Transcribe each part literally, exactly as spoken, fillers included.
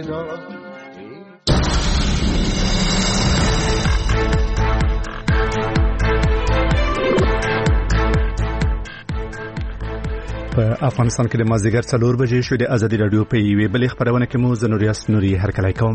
په افغانستان کې د مازدیګر څلور بجې شوې د ازادي رادیو په یوې بلې خپرونه کې مو زه نوریاس نوري هرکلی کوم.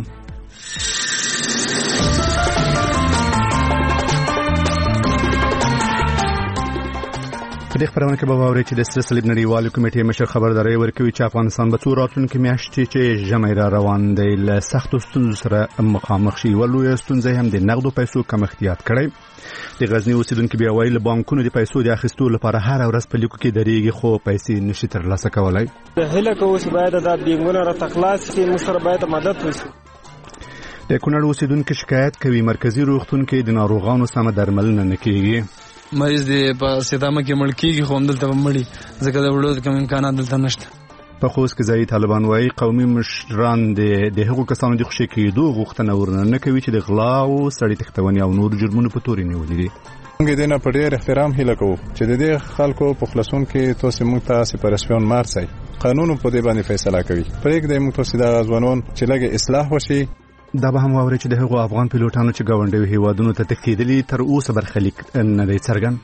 په دې خبرونه کې به واورئ چې د سره صلیب نړیوالې کمیټې مشر خبرداری ورکوي چې افغانستان به څو راتلونکې میاشتې چې ژمی را روان دی له سختو ستونزو سره مخامخ شي. یوه لویه ستونزه هم د نغدو پیسو کمښت یاد کړی. د غزني اوسیدونکي بیا وایي له بانکونو د پیسو د اخیستو لپاره هره ورځ په لیکو کې درېږي خو پیسې نشي ترلاسه کولی. هیله کوو چې باید دا بینګونه راته خلاص شي، موږ سره باید مدد وشي. د کونړ اوسیدونکي شکایت کوي مرکزي روغتون کې د ناروغانو سمه درملنه نه کیږي. مریض دی په سیدامه کې مړ کیږي خو همدلته مړي ځکه د وړو کوم امکانات دلته نشته. په خوست کې ځایي طالبان وایي قومي مشران د هغو کسانو د خوشي کېدو غوښتنه ورنه کوي چې د غلا او سړي تښتونې او نور جرمونو په تورې نیولي دي. موږ دې نه په ډېر احترام هیله کوو چې د دې خلکو په خلاصون کې تاسو موږ ته سپارښتنه مارسي قانون په دې باندې فیصله کوي. پرېږدئ موږ تاسو د غزوانون چې لږه اصلاح وشي. دا به هم واوري چې د هغو افغان پیلوټانو چې ګاونډیو هیوادونو ته تښتېدلي تر اوسه برخلیک نه دی څرګند.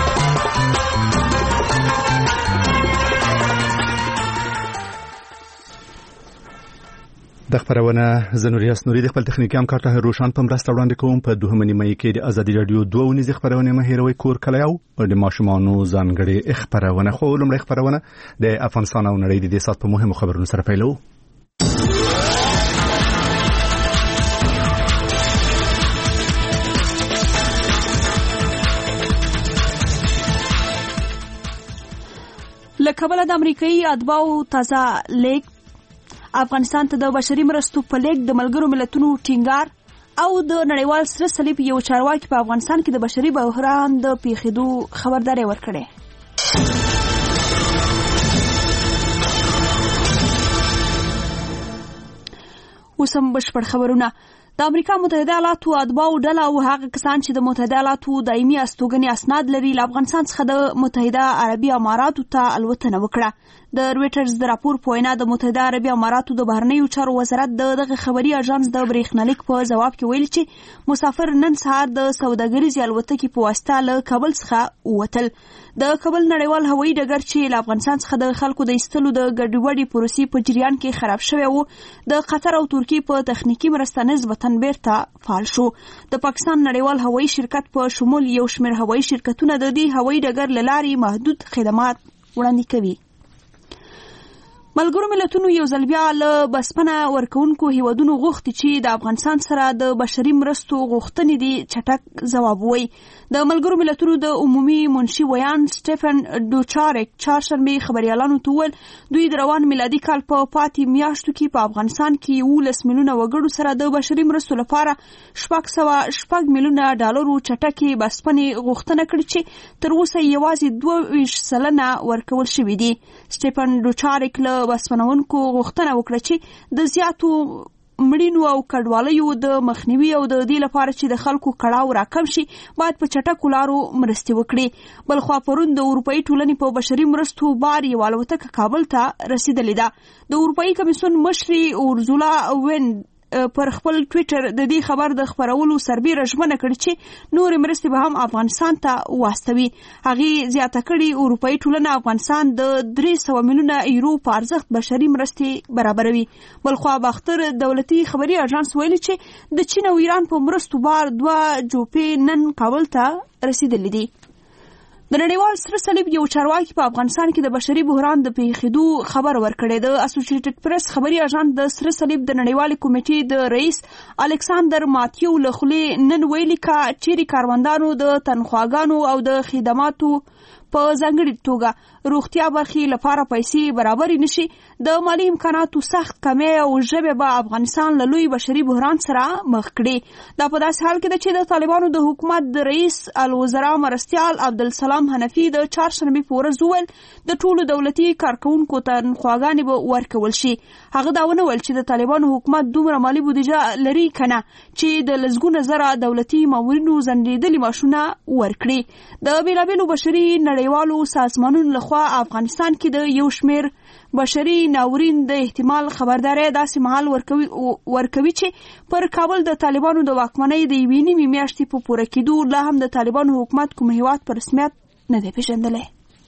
د خبرونه زه نوریاس نوري د خپل تخنیکي همکار طاهر روشان په مرسته وړاندې کوم. په دوهمه نیمه کې د ازادي رادیو دوه ونیزې خبرونه مه هېروئ کور کلی او د ماشومانو ځانګړې خبرونه. خو لومړی خبرونه د افغانستان او نړۍ د دې ساعت په مهمو خبرونو سره پیلوو. لکبل د امریکایي اتباعو تازه لیک افغانستان ته د بشري مرستو په لیک د ملګرو ملتونو ټینګار او د نړیوال سره صلیب یو چارواکي په افغانستان کې د بشري بحران د پیښېدو خبرداري ورکړې. اوس هم بشپړ خبرونه. د امریکا متحده ایالاتو اتباعو ډله او هغه کسان چې د متحده ایالاتو دایمي استوګنې اسناد لري له افغانستان څخه د متحده عربي اماراتو ته الوتنه وکړه. د رويټرز د راپور په وینا د متحده عربي اماراتو د بهرنیو چارو وزارت د دغه خبري اژانس د بریښنالیک په جواب کې ویل چې مسافر نن سهار د سوداګریزې الوتکې په واسطه له کابل څخه ووتل. د کابل نړیوال هوایي ډګر چې له افغانستان څخه د خلکو د ایستلو د ګډوډۍ پروسې په جریان کې خراب شوی و د قطر او ترکیې په تخنیکی مرسته نسبتاً بیرته فعال شو. د پاکستان نړیوال هوایي شرکت په شمول یو شمېر هوایي شرکتونه د دې هوایي ډګر له لارې محدود خدمات وړاندې کوي. ملګرو ملتونو یو ځل بیا له بسپنه ورکوونکو هیوادونو غوښتي چې د افغانستان سره د بشري مرستو غوښتنې دي چټک ځواب ووایي. د ملګرو ملتونو د عمومي منشي ویان سټیفن ډوچارک چهارشنبه خبريالانو ته وویل دوی د روان میلادي کال په پاتې میاشتو کې په افغانستان کې یولس میلیونه وګړو سره د بشري مرستو لپاره شپږ سوه شپږ میلیونه ډالرو چټکې بسپنې غوښتنه کړې چې تر اوسه یوازې دوه ویشت سلنه ورکول شوي دي. سټیفن ډوچارک له بسپنونکو غوښتنه وکړه چې د زیاتو مړینو او کډوالیو د مخنیوي او د دې لپاره چې د خلکو کړاو راکم شي باید په چټکو لارو مرستې وکړي. بلخوا پرون د اروپایي ټولنې په بشري مرستو بار یو الوتکه کابل ته رسیدلې ده. د اروپایي کمیسیون مشري اورزولا وین پر خپل ټویټر د دې خبر د خبرولو سربېره ژمنه کړې چې نورې مرستې به هم افغانستان ته واستوي. هغې زیاته کړې اروپایي ټولنه افغانستان د درې سوه میلیونه یورو په ارزښت بشري مرستې برابروي. بلخوا باختر دولتي خبري اژانس ویلي چې د چین او ایران په مرستو بار دوه جوپې نن کابل ته رسیدلې دي. د نړیوال سره صلیب یو چارواکي په افغانستان کې د بشري بحران د پیښېدو خبر ورکړی. د اسوسییټډ پریس خبري اژانس د سره صلیب د نړیوالې کمیټې د رئیس الکساندر ماتیو له خولې نن ویلي کا چیرې کاروندانو د تنخواګانو او د خدماتو په ځانګړې توګه روغتیا برخې لپاره پیسې برابرې نشي د مالی امکاناتو سخت کمی او ژبه به افغانستان له لوی بشري بحران سره مخ کړي. دا په داسې حال کې ده چې د طالبانو د حکومت د رئیس الوزرا مرستیال عبدالسلام حنفي د چهارشنبې په ورځ وویل د ټولو دولتي کارکوونکو تنخواګانې به ورکول شي. هغه دا ونه ویل چې د طالبانو حکومت دومره مالی بودیجه لري کنه چې د لسګونه زره دولتي مامورینو ځنډېدلي معاشونه ورکړي. د بېلابېلو بشري نړیوالو سازمانونو لخوا په افغانستان کې د یو شمیر بشري ناورین د احتمال خبرداري داسې مهال ورکوي ورکوي چې پر کابل د طالبانو د واکمنۍ د یوې نیمې میاشتې په پوره کېدو لا هم د طالبانو حکومت کوم هیواد په رسمیت نه دی پیژندلی.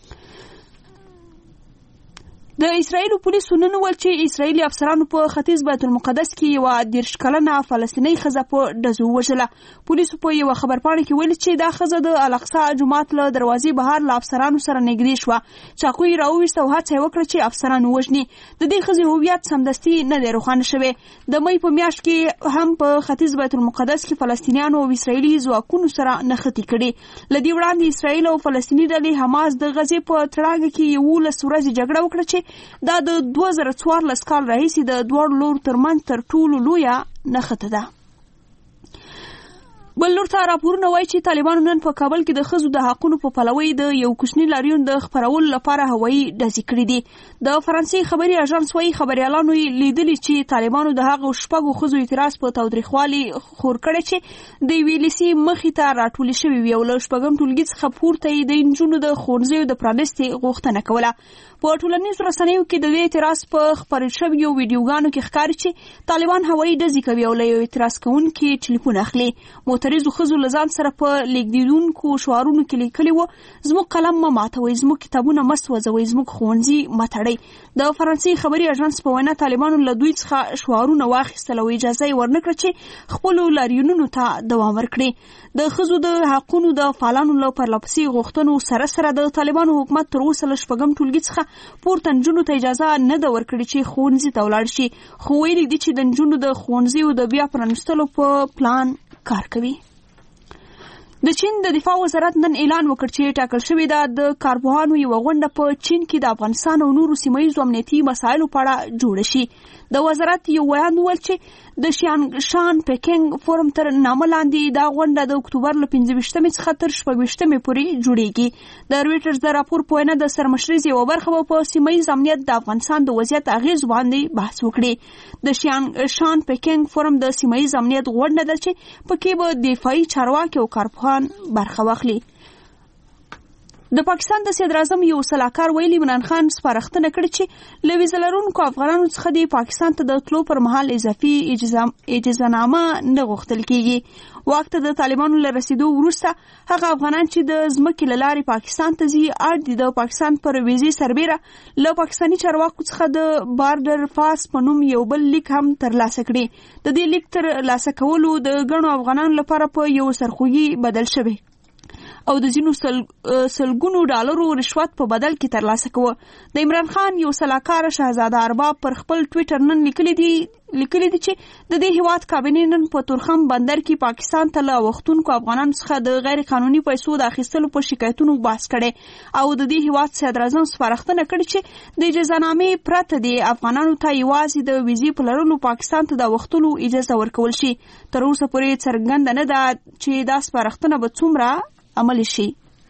د اسرائیلو پولیسو نن وویل چې اسرائیلي افسرانو په ختیځ بیت المقدس کې یوه دېرش کلنه فلسطینۍ ښځه په ډزو ووژله. پولیسو په یوه خبرپاڼه کې ویلي چې دا ښځه د الاقصی جومات له دروازې بهر له افسرانو سره نږدې شوه. چاقو یې راوویست او هڅه یې وکړه چې افسران ووژني. د دې ښځې هویت سمدستي نه دی روښانه شوی. د مۍ په میاشت کې هم په ختیځ بیت المقدس کې فلسطینیانو او اسرائیلي ځواکونو سره نښتې کړي. له دې وړاندې اسرائیل او فلسطیني ډلې حماس د غزې په تړاګه کې یولس ورځې جګړه وکړه چې دا د دوه زره څوارلس کال راهیسې د دواړو لورو ترمنځ تر ټولو لویه نښته ده. بل لور ته راپورونه وایي چې طالبانو نن په کابل کې د ښځو د حقونو په پلوۍ د یو کوچني لاریون د خپرولو لپاره هوایي ډزې کړي دي. د فرانسې خبري اژانس وایي خبریالانو یې لیدلي چې طالبانو د هغو شپږو ښځو اعتراض په تاوتریخوالي خور کړی چې د یوې لیسې مخې ته راټولې شوي وي او له شپږم ټولګي څخه پورته یې د نجونو د ښوونځیو د پرانیستې غوښتنه کوله. په ټولنیزو رسنیو کې د دې اعتراض په خپرې شویو ویډیوګانو کې ښکاري چې طالبان هوایي ډزې کوي او له یو اعتراض کوونکي ټلیفون اخلي. معترضو ښځو له ځان سره په لیکدیدونکو شعارونو کې لیکلي وو: زموږ قلم مه ماتوئ، زموږ کتابونه مه سوځوئ، زموږ ښوونځي مه تړئ. د فرانسې خبري اژانس په وینا طالبانو له دوی څخه شعارونه واخیستل او اجازه یې ورنکړه چې خپلو لاریونونو ته دوام ورکړي. د ښځو د حقونو د فعالانو له پرلپسې غوښتنو سره سره د طالبانو حکومت تر اوسه له شپږم ټولګي څخه پورته نجونو ته اجازه نه ده ورکړې چې ښوونځي ته ولاړ شي، خو ویلي دي چې د نجونو د ښوونځیو د بیا پرانیستلو په پلان کار کوي. د چین د دفاع وزارت نن اعلان وکړ چې ټاکل شوې ده د کارپوهانو یوه غونډه په چین کې د افغانستان او نورو سیمه ییزو امنیتي مسایلو په اړه جوړه شي. د وزارت یو ویان وویل چې د شان پکینګ فورم تر نامه لاندې دا غونډه د اکتوبر له پنځه ویشتمې څخه تر شپږ ویشتمې پورې جوړیږي. د رویټرز د راپور په وینا د سرمشریز یوه برخه به په سیمه ییز امنیت د افغانستان د وضعیت اغېزو باندې بحث وکړي. د شان پکینګ فورم د سیمه ییز امنیت غونډه ده چې پکې به دفاعي چارواکي او کارپوهان برخه واخلي. د پاکستان د صدر اعظم یو سلاکار ویلي عمران خان سپارښتنه کړې چې له ویزه لرونکو افغانانو څخه د پاکستان ته د تلو پر مهال اضافي اجازهنامه نه غوښتل کیږي. واک ته د طالبانو له رسیدو وروسته هغه افغانان چې د ځمکې له لارې پاکستان ته ځي اړ دي د پاکستان پر ویزې سربیره له پاکستاني چارواکو څخه د بارډر پاس په نوم یو بل لیک هم ترلاسه کړي. د دې لیک ترلاسه کولو د ګڼو افغانانو لپاره په یو سرخوږي بدل شوی او د ځینو سل سلګونو ډالرو رشوت په بدل کې ترلاسه کوه. د عمران خان یو سلاکار شهزاده ارباب پر خپل ټویټر نن لیکلي دي لیکلي دي چې د دې هیواد کابینې نن په تورخم بندر کې پاکستان ته له وختونکو افغانانو څخه د غیر قانوني پیسو د اخیستلو په شکایتونو بحث کړي او د دې هیواد صدر اعظم سپارښتنه کړې چې د اجازهنامې پرته د افغانانو ته یوازې د ویزې په لرلو پاکستان ته د وختلو اجازه ورکول شي. تر اوسه پورې څرګنده نه ده چې دا سپارښتنه به څومره عملی شي.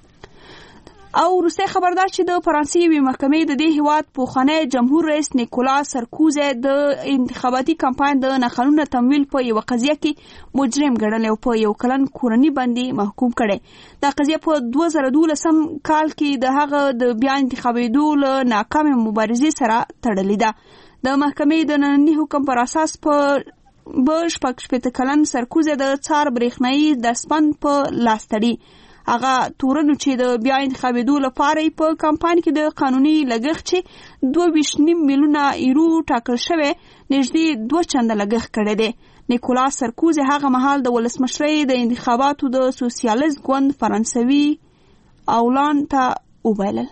او روسي خبردار چې د فرانسې یوې محکمې د دې هیواد پوخانی جمهور رئیس نیکولا سرکوزی د انتخاباتي کمپاین د ناقانونه تمویل په یوه قضیه کې مجرم ګڼلی او په یو کلن کورني باندې محکوم کړی. دا قضیه په دوه زره دولسم کال کې د هغه د بیا انتخابېدو له ناکامې مبارزې سره تړلې ده. د محکمې د ننني حکم پر اساس په به شپږ شپېته کلن سرکوزی د څار برېښنایي دستبند په لاس تړي. هغه تورنو چې د بیا انتخابېدو لپاره په کمپاین کې د قانوني لګښت چې دوه ویشت نیم میلیونه یورو ټاکل شوی نږدې دوه چنده لګښت کړی دی. نیکولاس سرکوزی هغه مهال د ولسمشرۍ د انتخاباتو د سوسیالیست ګوند فرانسوي اولان ته وبایلل.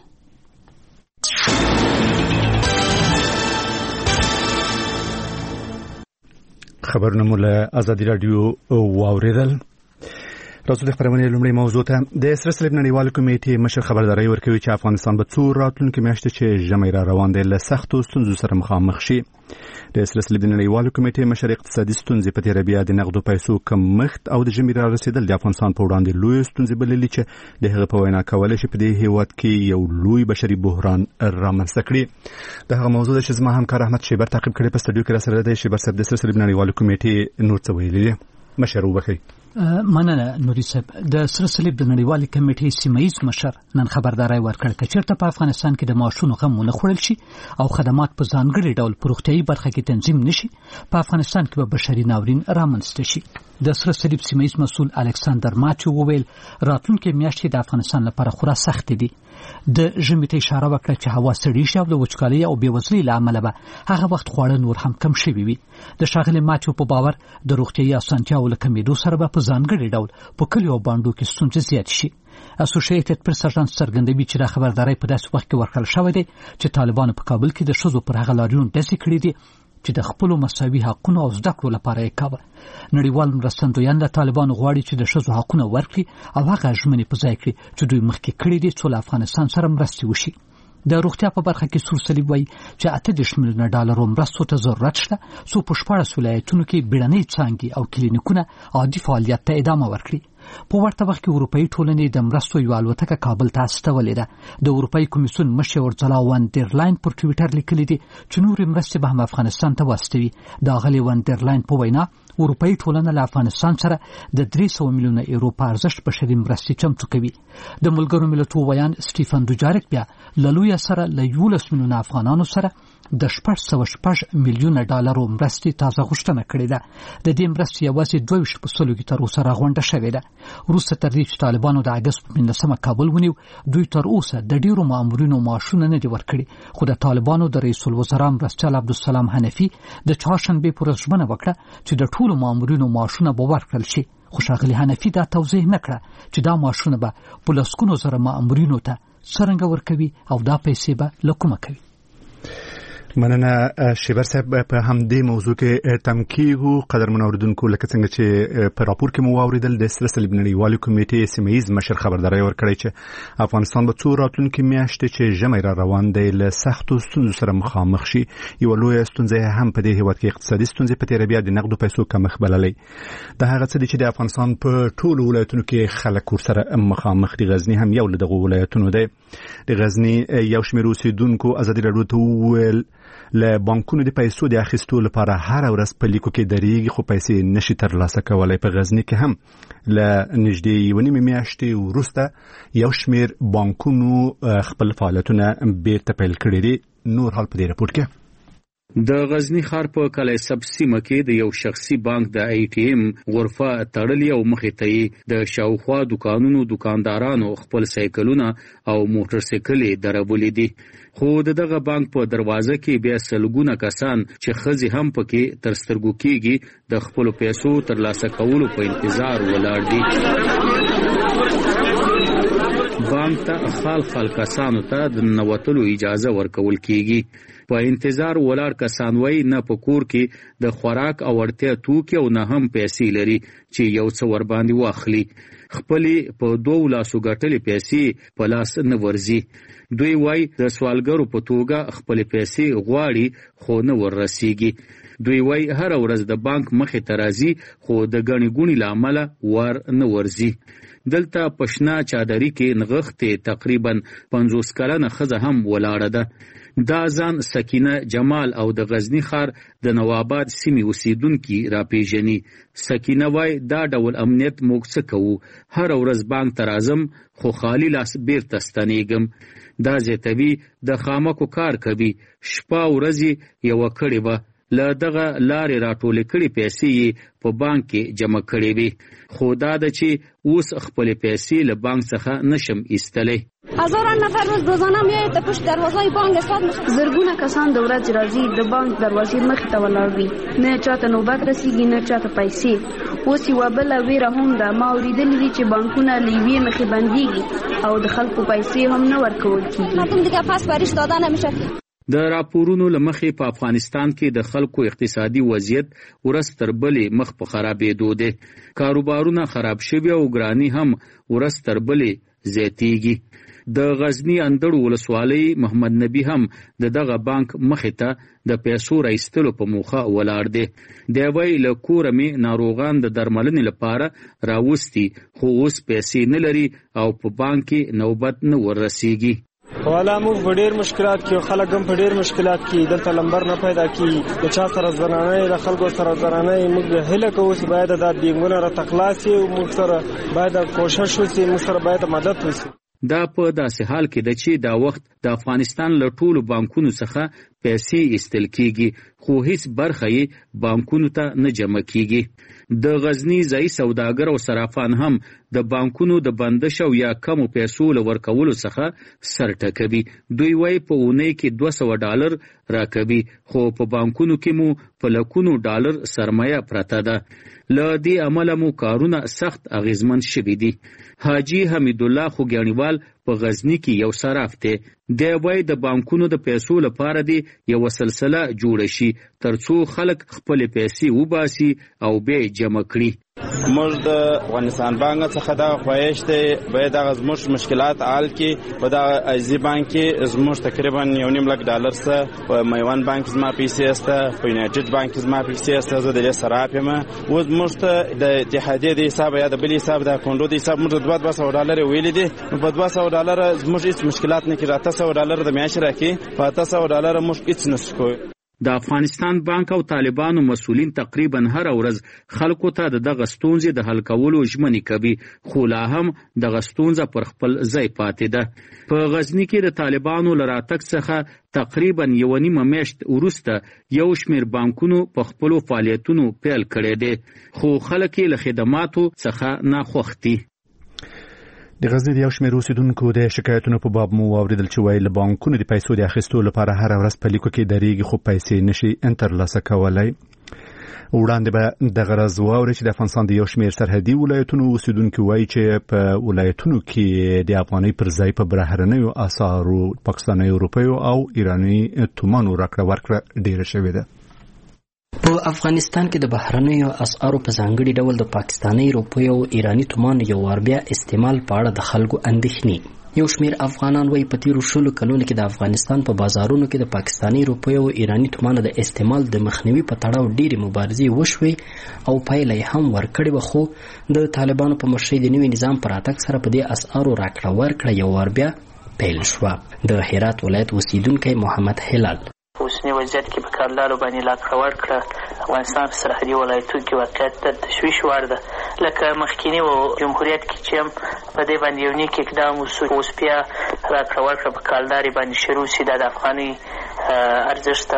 خبرونه مو له ازادي رادیو واوریدل. راځو د خبرونې لومړی موضوع ته. د سره صلیب نړیوال کمیټې مشر خبرداری ورکوي چې افغانستان به څو راتلونکي میاشتې چې ژمی را روان دی له سختو ستونزو سره مخامخ شي. د سره صلیب نړیوال کمیټې مشر اقتصادي ستونزې په تېره بیا د نقدو پیسو کمښت او د ژمي را رسیدل د افغانستان په وړاندې لوی ستونزې بللي چې د هغه په وینا کولی شي په دې هیواد کې یو لوی بشري بحران رامنځته کړي. د هغه موضوع ده چې زما همکار احمد شیبر تعقیب کړی په سټوډیو کې راسره دی. شیبر صاحب، د سره صلیب نړیوال کمیټې نور څه ویلي دي؟ مشر وبخښئ. مننه نوري صاحب. د سره صلیب د نړیوالې کمیټې سیمایي مشر نن خبرداري ورکړه چې چیرته په افغانستان کې د ماشوم غم نه خوړل شي او خدمات په ځانګړي ډول پروختیايي برخه کې تنظیم نشي، په افغانستان کې به بشري ناورین رامنځته شي. د سره صلیب سیمایي مسؤل الکساندر ماچو وویل راتلونکي میاشتې د افغانستان لپاره خورا سخت دي. د ژمي ته اشاره وکړه چې هوا سړې شي او د وچکالۍ او بېوزلۍ له امله به هغه وخت خواړه نور هم کم شوي وي. د ښاغلي ماچو په باور د روغتیايي اسانتیاوو له کمېدو سره به په ځانګړي ډول په کلیو او بانډو کې ستونزې زیاتې شي. اسوسییټډ پریس اژانس څرګندوي چې دا خبرداری په داسې وخت کې ورکړل شوی دی چې طالبانو په کابل کې د ښځو پر هغه لاریون ډزې کړي دي چې د خپلو مساوي حقونو او زده کړو لپاره یې کاوه. نړیوال مرستندویان د طالبانو غواړي چې د ښځو حقونه ورکړي او هغه ژمنې په ځای کړي چې دوی مخکې کړي دي څو له افغانستان سره مرستې وشي. د روغتیا په برخه کې سور صلیب وایي چې اته دېرش میلیونه ډالرو مرستو ته ضرورت شته څو په شپاړس ولایتونو کې بیړنۍ څانګې او کلینیکونه عادي فعالیت ته ادامه ورکړي. په ورته وخت کې اروپایي ټولنې د مرستو یو الوتکه کابل ته استولې ده. د اروپایي کمیسیون مشر اورسولا وان ډر لاین پر ټویټر لیکلي دي چې نورې مرستې به هم افغانستان ته واستوي. د اغلې وان ډر لاین په وینا اروپایي ټولنه له افغانستان سره د درې سوه میلیونه یورو په ارزښت بشري مرستې چمتو کوي. د ملګرو ملتونو ویان سټیفن دوجارک بیا له لویه سره له یولس میلیونه افغانانو سره د شپږ سوه شپږ میلیونه ډالرو مرستې تازه غوښتنه کړې ده. د دې مرستې یوازې دوه ویشت په سلو کې تر اوسه راغونډه شوې ده. وروسته تر دې چې طالبانو د اګست په پنځلسمه کابل ونیو، دوی تر اوسه د ډیرو مامورینو معاشونه نه دي ورکړي. خو د طالبانو د رئیس الوزرا مرستیال عبدالسلام حنفي د چهارشنبې په ورځ ژمنه وکړه چې د ټولو مامورینو معاشونه به ورکړل شي. خو ښاغلي حنفي دا توضیح نه کړه چې دا معاشونه به په لسګونو زره مامورینو ته څرنګه ورکوي او دا پیسې به له کومه کوي. مننه شیبر صاحب. په همدې موضوع کې تم کیږو قدرمن اوریدونکو، لکه څنګه چې په راپور کې مو واوریدل د سره صلیب نړیوالې کمیټې سیمایي مشر خبرداری ورکړی چې افغانستان به څو راتلونکي میاشتې چې ژمی را روان دی له سختو ستونزو سره مخامخ شي. یوه لویه ستونزه هم په دې هیواد کې اقتصادي ستونزې په تېره بیا د نقدو پیسو کمښت بللی. دا هغه څه دي چې د افغانستان په ټولو ولایتونو کې خلک ورسره مخامخ دي. غزني هم یو له دغو ولایتونو دی. د غزني یو شمېر اوسېدونکو ازادي راډیو ته وویل له بانکونو د پیسو د اخیستو لپاره هر ورځ په لیکو کې درېږي خو پیسې نشي ترلاسه کولی. په غزني کې هم له نږدې یوه نیمې میاشتې وروسته یو شمېر بانکونو خپل فعالیتونه بیرته پیل کړي دي. نور حال په دې راپورټ کې. د غزنی ښار په کلي سب سیمه کې د یو شخصي بانک د ای ټي ایم غرفه تړلې او مخې ته د شاوخوا دکانونو دکاندارانو خپل سایکلونه او موټر سایکلې درولې دي. خو دغه بانک په دروازه کې بیا سلګونه کسان چې ښځې هم پکې تر سترګو کېږي د خپل پیسو ترلاسه کولو په انتظار ولاړ دي. بانک ته خال خال کسانو ته د نوتلو اجازه ورکول کیږي. په انتظار ولاړ کسان وای نه په کور کې د خوراک او اړتیا توکي او نه هم پیسې لري چې یو څه ور باندې واخلي. خپلې په دوه لاسو ګټلې پیسې په لاس نه ورځي. دوی وای د سوالګرو په توګه خپلې پیسې غواړي خو نه وررسیږي. دوی وای هر ورځ د بانک مخې ته راځي خو د ګڼې ګوڼې له امله ور نه ورځي. دلته پښنا چادري کې نغښتې تقریبا پنځوس کلنه ښځه هم ولاړه ده. دا ځان سکینه جمال او د غزنی ښار د نواباد سیمې اوسیدونکي راپیژني. سکینه وای دا ډول امنیت موږ څه کوو، هر ورځ بانک ته راځم خو خالی لاس بیرته ستنېږم. دا زیاتوي د خامکو کار کوي، شپه ورځې یوه کړې وه، له دغه لارې راټولې کړې پیسې یې په بانک کې جمع کړې وي. خو دا ده چې اوس خپلې پیسې له بانک څخه نشم ایستلی. هزاران نفر روز روزانه میایي ته پشت دروازه بانک استاد زرګونه کسان د ورځې راځي د بانک دروازې مخې ته ولاړ وي، نه چاته نوبت رسیږي نه چاته پیسې. اوس یوه بله ویره هم ده، ما اورېدلي دي چې بانکونه له یوې مخې بندېږي او د خلکو پیسې هم نه ورکول کېږي. مردم دیگه پس بریش داده نمیشه. د راپورونو لمخې په افغانستان کې د خلکو اقتصادي وضعیت ورځ تر بلې مخ په خرابېدو دی. کاروبارونه خراب شوي او ګراني هم ورځ تر بلې زیاتېږي. د غزنی اندړ ولسوالۍ محمد نبی هم د دغه بانک مخې ته د پیسو راایستلو په موخه ولاړ دی. دی وایي له کوره مې ناروغان د درملنې لپاره راوستي خو اوس پیسې نه لري او په بانک کې نوبت نه وررسیږي. والا موږ په ډېر مشکلات کې خلک هم په ډېر مشکلات کې دلته لمبر نه پیدا کیږي د چا سره زنانه د خلکو سره زنانه موږ هله کوو چې باید دا بینګونه را تخلاص شي او موږ سره باید کوشش وشي موږ سره باید مدد وشي. دا په داسې حال کې د چې دا وخت د افغانستان له ټولو بانکونو څخه پیسې ایستل کیږي خو هیڅ برخه یې بانکونو ته نه جمع کیږي. د غزنی ځای سوداګر او صرافان هم د بانکونو د بندش او یا کمو پیسو لورکولو څخه سر ټکوي. دوی وايي په اونۍ کې دوه سوه ډالر راکوي خو په بانکونو کې مو په لکونو ډالر سرمایه پرته ده. له دې امله مو کارونه سخت اغیزمن شوي دي. حاجی حمید الله خوګیانیوال په غزنی کې یو صراف دی. دی وايي د بانکونو د پیسو لپاره دی یو سلسله جوړه شي ترڅو خلک خپل پیسې وباسي او بیا جمع کړي. موږ د افغانستان بانک څخه دا خواهش دی باید هغه زموږ مشکلات حل کړي. په دغه عزیزي بانک کې زموږ تقریبا یو نیم لک ډالر څه په میوان بانک زما پیسې سته په یونایټډ بانک زما پیسې سته زه د دې صراف یم. اوس موږ ته د اتحادیې د حساب یا د بل حساب د اکاونټو د حساب موږ دوه دوه سوه ډالر ویلي دي. په دوه سوه ډالر زموږ هیڅ مشکلات نه کېږي. اته سوه ډالر د میاشتې راکړي په اته سوه ډالر موږ هیڅ نشو کوی. د افغانستان بانک او طالبانو مسؤلین تقریبا هر ورځ خلکو ته د دغه ستونزې د حل کولو ژمنې کوي خو لا هم دغه ستونزه پر خپل ځای پاتې ده. په غزنی کې د طالبانو له راتګ څخه تقریبا یو نیمه میاشت وروسته یو شمېر بانکونو په خپلو فعالیتونو پیل کړی دی خو خلک یې له خدماتو څخه ناخوښ دي. د غزنی د یو شمېر اوسیدونکو د شکایتونو په باب مو واورېدل چې وایي له بانکونو د پیسو د اخیستو لپاره هره ورځ په لیکو کې درېږي خو پیسې نشي ترلاسه کولی. وړاندې به دغه راز واورئ چې د افغانستان د یو شمېر سرحدي ولایتونو اوسیدونکي وایي چې په ولایتونو کې د افغانۍ پر ځای په بهرنیو اسعارو پاکستاني روپیو او ایراني تومانو راکړه ورکړه ډېره شوې ده. په افغانستان کې د بهرنیو اسعارو په ځانګړي ډول د پاکستاني روپیو او ایراني تومانو یو وار بیا استعمال په اړه د خلکو اندېښنې. یو شمېر افغانان وایي په تیرو شلو کلونو کې د افغانستان په بازارونو کې د پاکستاني روپیو او ایراني تومانو د استعمال د مخنیوي په تړاو ډېرې مبارزې وشوې او پایله یې هم ورکړې وه خو د طالبانو په مشرۍ د نوي نظام په راتګ سره په دې اسعارو راکړه ورکړه یو وار بیا پیل شوه. د هرات ولایت اوسیدونکی محمد هلال اوسنی وضعیت کې په کارلارو باندې لاکړه ورکړه افغانستان په سرحدي ولایتونو کې واقعیت د تشویش وړ ده. لکه مخکینی و جمهوریت کې چې هم په دې باندې یو نیک اقدام وسو اوس بیا راکړه ورکړه په کارلارې باندې شروع سي دا د افغاني ارزښت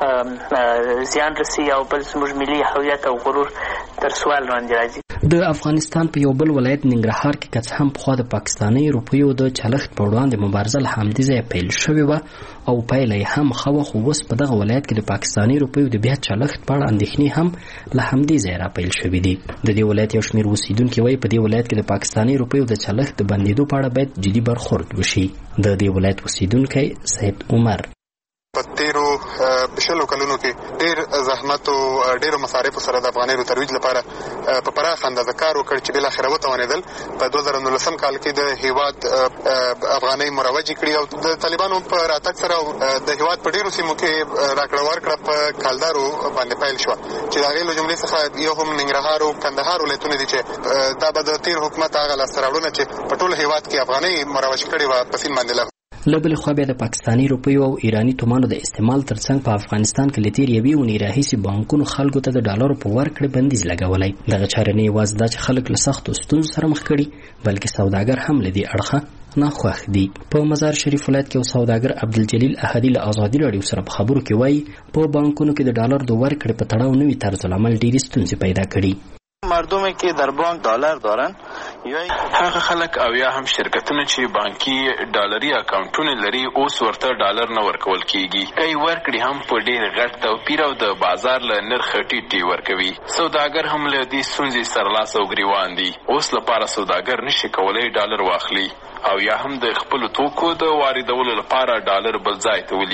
هم زیان رسي او بل زموږ ملي هویت او غرور تر سوال لاندې راځي. د افغانستان په یو بل ولایت ننګرهار کې که څه هم پخوا د پاکستاني روپیو د چلښت په وړاندې مبارزه له همدې ځایه پیل شوې وه او پایله یې هم ښه وه خو اوس په دغه ولایت کې د پاکستاني روپیو د بیا چلښت په اړه اندېښنې هم له همدې ځایه راپیل شوي دي. د دې ولایت یو شمېر اوسیدونکي وایي په دې ولایت کې د پاکستاني روپیو د چلښت د بندېدو په اړه باید جدي برخورد وشي. د دې ولایت اوسیدونکی سید عمر په تیرو شلو کلونو کې ډېر زحمت او ډېرو مصارفو سره د افغانۍ د ترویج لپاره په پراخه اندازه کار وکړ چې بالاخره وتوانېدل په دوه زره نولسم کال کې د هیواد افغانۍ مروجې کړي او د طالبانو په راتګ سره د هیواد په ډېرو سیمو کې راکړه ورکړه په کالدارو باندې پیل شوه چې د هغې له جملې څخه یو هم ننګرهار او کندهار ولایتونه دي چې دا به د تېر حکومت هغه لاسته راوړنه چې په ټول هیواد کې افغانۍ مروج کړې وه په سیند باندې. له بلې خوا بیا د پاکستاني روپیو او ایراني تومانو د استعمال ترڅنګ په افغانستان کې له تېر یوې اونۍ راهیسې بانکونو خلکو ته د ډالرو په ورکړې بندیز لګولی. دغه چاره نه یوازې دا چې خلک له سختو ستونزو سره مخ کړي بلکې سوداګر هم له دې اړخه ناخوښ دي. په مزار شریف ولایت کې یو سوداګر عبدالجلیل احدي له ازادي راډیو سره په خبرو کې وایي په بانکونو کې د ډالر د ورکړې په تړاو نوي طرزالعمل ډېرې ستونزې پیدا کړي. مردمی که در بانک دلار دارن یا هغه خلک او یا هم شرکتونه چې بانکي ډالري اکاونټونه لري اوس ورته ډالر نه ورکول کیږي. ای ورکړي هم په ډېر غټ توپیر او د بازار له نرخ ټیټ ورکوي. سوداګر هم له دې ستونزې سرلاس او ګریوان دي. اوس لپاره سوداګر نشي کولای ډالر واخلي او یا هم د خپل توکو د واردولو لپاره ډالر بل ځای ته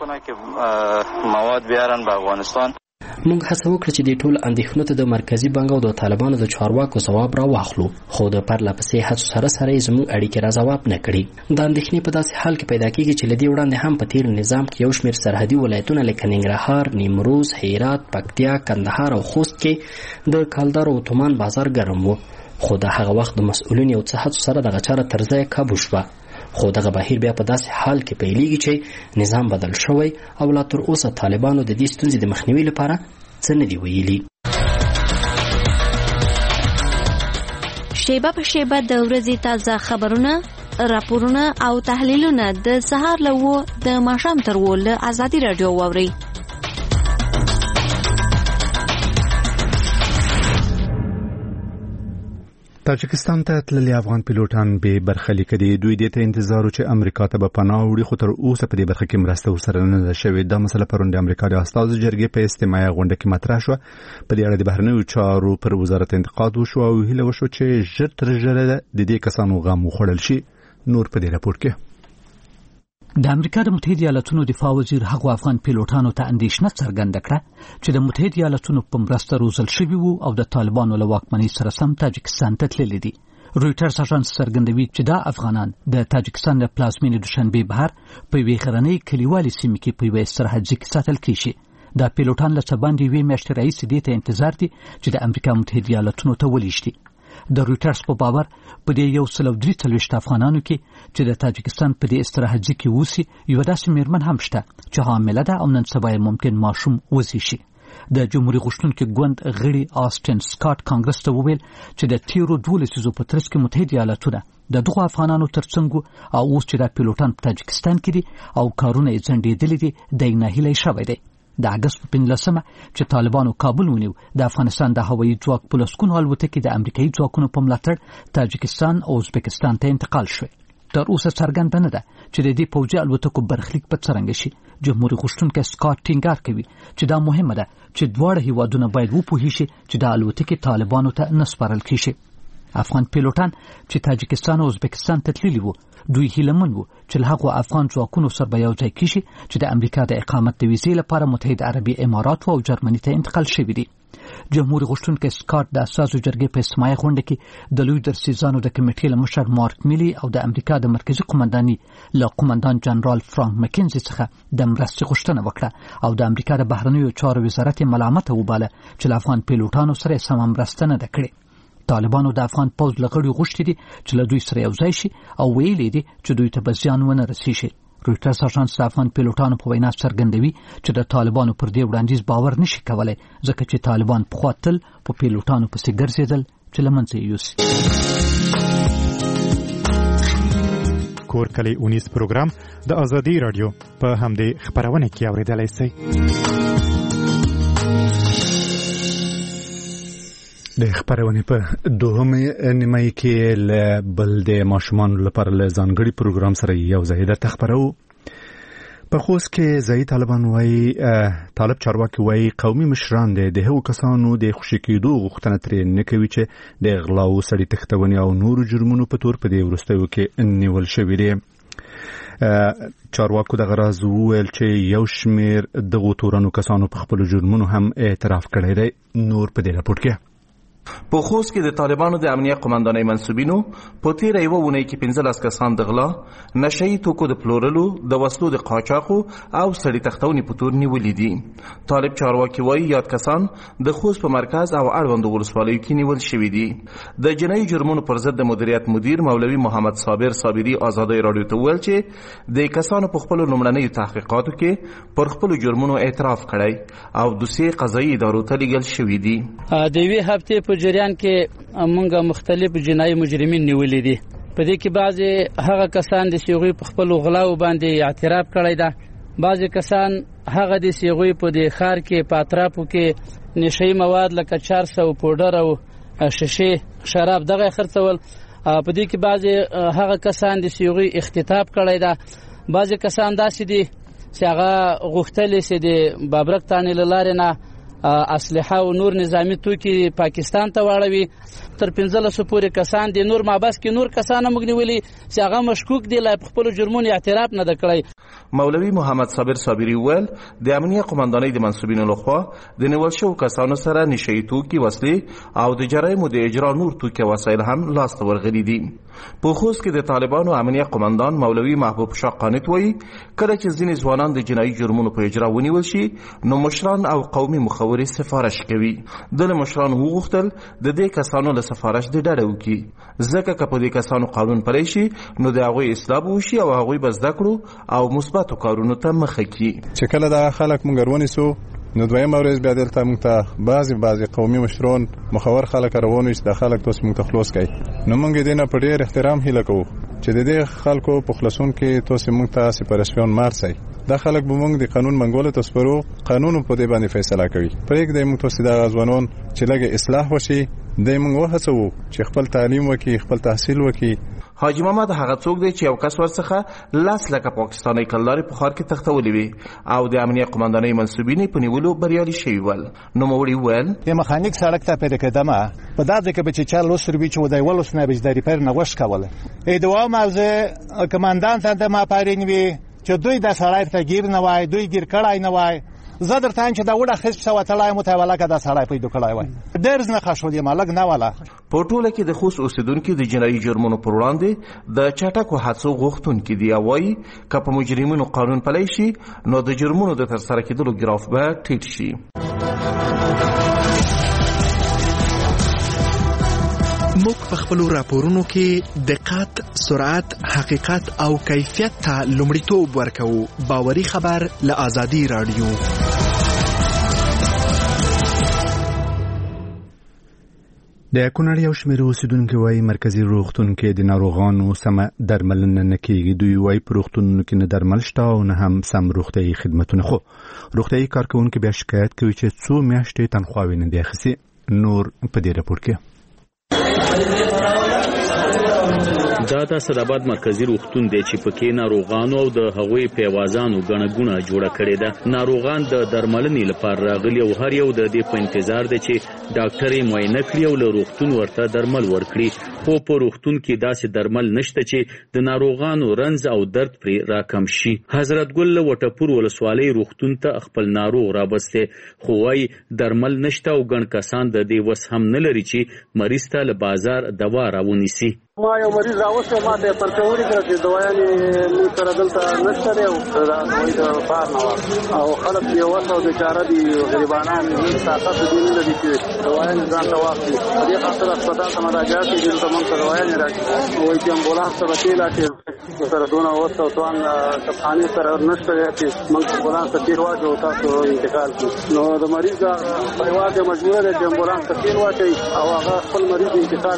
ولېږي. مواد بیارن په افغانستان موږ هڅه وکړه چې د ټولو اندېښنو ته د مرکزي بانک او د طالبانو د چارواکو ځواب را واخلو خو د پرله پسې هڅو سره سره یې زموږ اړیکې را ځواب نه کړي. دا اندېښنې په داسې حال کې پیدا کېږي چې له دې وړاندې هم په تېر نظام کې یو شمېر سرحدي ولایتونه لکه ننګرهار، نیمروز، هرات، پکتیا، کندهار او خوست کې د کالدارو او تومان بازار ګرم و خو د هغه وخت د مسؤلینو یو څه هڅو سره دغه چاره تر ځایه کابو شوه. خو دغه بهیر بیا په داسې حال کې پیلېږي چې نظام بدل شوی او لا تر اوسه طالبانو د دې ستونزې د مخنیوي لپاره څه نه دي ویلي. شیبه په شیبه د ورځې تازه خبرونه، راپورونه او تحلیلونه د سهار له اوه د ماښام تر اوه له ازادي راډیو واورئ. تاجکستان ته تللي افغان پیلوټان به برخلیک دي. دوی دې ته انتظار چې امریکا ته به پناه وړي، خو تر اوسه په دې برخه کې مرسته ورسره نه ده شوې. دا مسله پرون د امریکا د استازو جرګې په استماعي غونډه کې مطرح شوه. په دې اړه د بهرنیو چارو پر وزارت انتقاد وشو او هیله وشو چې ژر تر ژره د دې کسانو غم وخوړل شي. نور په دې راپور کې د امریکا د متحده ایالاتونو دفاع وزیر هغو افغان پیلوټانو ته اندېښنه څرګنده کړه چې د متحده ایالاتونو په مرسته روزل شوي وو او د طالبانو له واکمنۍ سره سم تاجکستان ته تللي دي. رویټرز اژانس څرګندوي چې دا افغانان د تاجکستان د پلازمینې دوشنبې بهر په یوې غرنۍ کلیوالې سیمې کې په یوه استراحتي کې ساتل کیږي. دا پیلوټان له څه باندې یوې میاشتې راهیسې دې ته انتظار دي چې د امریکا متحده ایالاتونو ته ولېږدي. د رویټرز په باور په دې یو سل او درې څلوېښت افغانانو کې چې د تاجکستان په دې استراحتي کې اوسي یوه داسې میرمن هم شته چې حامله ده او نن سبا یې ممکن ماشوم وزېږي. د جمهوریت غوښتونکي ګوند غړي آسټن سکاټ کانګرس ته وویل چې د تیرو دوه لسیزو په ترڅ کې متحده ایالاتونه د دغو افغانانو ترڅنګ او اوس چې دا پیلوټان په تاجکستان کې دي او کارونه یې ځنډېدلي دي دی ناهیلی شوی دی. د اګست په پنځلسمه چې طالبانو کابل ونیو، د افغانستان د هوایي ځواک په لسګونو الوتکې د امریکایي ځواکونو په ملاتړ تاجکستان او ازبکستان ته انتقال شوې. تر اوسه څرګنده نه ده چې د دې پوځي الوتکو برخلیک به څرنګه شي. جمهوریت غوښتونکی سکاټ ټینګار کوي چې دا مهمه ده چې دواړه هیوادونه باید وپوهیږي شي چې د الوتکې طالبانو ته نه سپارل کیږي. افغان پیلوټان چې تاجکستان او ازبکستان ته تللي وو، دوی هیلهمن وو چې له هغو افغان ځواکونو سره به یو ځای کیږي چې د امریکا د اقامت د ویزې لپاره متحده عربي اماراتو او جرمني ته انتقال شوي دي. جمهوریت غوښتونکی سکاټ د اساسو جرګې په استماعي غونډه کې د لوی درسیزانو د کمیټې له مشر مارک میلی او د امریکا د مرکزي قومنداني له قومندان جنرال فرانک مکینزي څخه د مرستې غوښتنه وکړه او د امریکا د بهرنیو چارو وزارت ملامته وباله چې له افغان پیلوټانو سره سم مرسته نه ده کړې. طالبانو د افغان پوځ له غړو غوښتي دي چې له دوی سره یو ځای شي او ویلي دي چې دوی ته به زیان ونه رسیږي. رویټرز اژانس د افغان پیلوټانو په وینا څرګندوي چې د طالبانو پر دې وړاندیز باور نشي کولای ځکه چې طالبان پخوا تل په پیلوټانو پسې ګرځېدل چې له منځه یې یوسي. کور کلی اونیز پروګرام د ازادي راډیو په همدې خبرونه کې اوریدلای شئ. د خبرونه په دوهمه نیمه کې له بل د ماشومان لپاره له ځانګړي پروګرام سره یو ځای د خبرو په خوست کې ځای طالبان وایي طالب چارواکي وایي قومي مشران د هغو کسانو د خوشي کېدو غوښتنه ترې نه کوي چې د غلا او سړي تښتونې او نورو جرمونو په تور په دې وروستیو کې نیول شوي دي. چارواکو دغه راز وویل چې یو شمېر دغو تورنو کسانو په خپلو جرمونو هم اعتراف کړی دی. نور په دې راپور کې په خوست کې د طالبانو د امنیه قومندانۍ منسوبینو په تیره یوه اونۍ کې پنځلس کسان د غلا، نشهیي توکو د پلورلو، د وسلو د قاچاقو او سړي تښتونې په تور نیولي دي. طالب چارواکي وایي یاد کسان د خوست په مرکز او اړوندو ولسوالیو کې نیول شوي دي. د جنایي جرمونو پر ضد د مدیریت مدیر مولوي محمد صابر صابري ازادۍ راډیو ته وویل چې د کسانو په خپلو لومړنیو تحقیقاتو کې پر خپلو جرمونو اعتراف کړی او دوسیې قضایي ادارو ته لیږل شوي دي. د یوې هفتې په جریان کې موږ مختلف جنایي مجرمین نیولي دي. په دې کې بعضې هغه کسان د هغوی په خپلو غلاو باندې اعتراف کړی ده. بعضې کسان هغه د هغوی په دې ښار کې په اطرافو کې نشهیي مواد لکه چارس او پوډر او شیشې شراب دغه خرڅول. په دې کې بعضې هغه کسان د هغوی اختطاف کړی ده. بعضې کسان داسې دي چې هغه غوښتلي چې د بابرک تانې له لارې نه اسلحه او نور نظامی توکي پاکستان ته واړوي. تر پنځلسو پورې کسان دي. نور مابس کې نور کسان موږ نیولي چې هغه مشکوک دي لا په خپلو جرمونو اعتراف نه ده کړی. مولوي محمد صابر صابري وویل د امنیه قومندانۍ د منسوبینو لخوا د نیول شوو کسانو سره نشهیي توکي، وسلې او د جرایمو د اجرا نور توکي وسایل هم لاسته ورغلي دي. په خوست کې د طالبانو امنیه قومندان مولوي محبوب شاه قانت وایي کله چې ځینې ځوانان د جنایي جرمونو په اجرا ونیول شي نو مشران او قومي مخور پورې سفارش کوي. د مشرانو وغوښتل د دې کسانو له سفارش د ډډه وکړي، ځکه که په دې کسانو قانون پلی شي نو د هغوی اصلاح وشي او هغوی به زده کړو او مثبتو کارونو ته مخه کړي. چې کله دا خلک مونږ ونیسو نو دویمه ورځ بیا دلته موږ ته بعضې بعضې قومي مشران مخور خلک راوونو چې دا خلک تاسو موږ ته خلاص کړئ. نو موږ دې نه په ډېر احترام هیله کوو چې د دې خلکو په خلاصون کې تاسو موږ ته سپارښتنه مارسئ. دا خلک به موږ د قانون منګولو ته سپارو، قانون په دې باندې فیصله کوي. پرېږدئ موږ تاسو دا ځوانان چې لږ اصلاح وشي دی موږ وهڅوو چې خپل تعلیم وکړي، خپل تحصیل وکړي. حاجی محمد هغه څوک دی چې یو کس ورڅخه لاس لکه پاکستاني کلدارې په ښار کې تختولې وي او د امنیه قمندانۍ منصوبین یې په نیولو بریالي شوي ول. نوموړي وویل یه مخانیک سړک ته پیدا کېدمه په دا ځای کې به چې چا لوس روي چې ودی ولوس نه به د ریپیر نه غوښ کوله ای دوه موضوع کمانډان ته ما پارین وی چې دوی د سړی ته گیر نه وای، دوی گیر کړای نه وای. زه درته وایم چې دا وړه خص څه وتلای متواله کده سړی پیدا کړای وای. ډېر ځنه خښولې مالک نه والا. په ټوله کې د خوست اوسیدونکو د جنایي جرمونو پر وړاندې د چټکو هڅو غوښتونکي دي. وایي که په مجرمینو قانون پلی شي نو د جرمونو د ترسره کېدلو ګراف به ټیټ شي. موږ په خپلو راپورونو کې دقت، سرعت، حقیقت او کیفیت ته لومړیتوب ورکوو. باوري خبر له آزادي رادیو. د کونړ یو شمېر اوسیدونکي وایي مرکزي روغتون کې د ناروغانو سمه درملنه نه کېږي. دوی وایي په روغتونونو کې نه درمل شته او نه هم سم روغتیایي خدمتونه. خو روغتیایي کارکوونکي بیا شکایت کوي چې څو میاشتې تنخواوې نه دي اخیستې. نور په دې راپور کې دا د اسداباد مرکزی روغتون دی چې پکې ناروغانو او د هغوی پیوازانو غڼه غونه جوړه کړې ده. ناروغان د درملنې لپاره راغلي او هر یو د دې په انتظار دی چې ډاکټر یې معاینه کړي او له روغتون ورته درمل ورکړي. خو په روغتون کې داسې درمل نشته چې د ناروغانو رنځ او درد پرې راکم شي. حضرت ګل له وټپور ولسوالۍ روغتون ته خپل ناروغ رابسته، خو وايي درمل نشته او ګڼ کسان د دې وس هم نه لري چې مریض ته له بازار دوا راونیسي. ما یو مریض راوسته، ما ته پرچوري کړ چې دوايانې موږ سره دلته نشته دی او دا دوی د بار نه او خلک یو وسو د چاره دي غریبانان هیڅ طاقت دې نه لري چې دوايانې ځان ته واخلي. دې خاطر هسپتال ته مراجعه کوي چې موږ سره دوايانې راځي او چې امبولانس ته وکیلا چې سره دونه وسو توان کپخانه سره نشته چې موږ امبولانس ته تیر واچو تاسو انتقال کړو. نو د مریض پریوار د مجبور دی چې امبولانس ته تیر واچي او هغه خپل مریض انتقال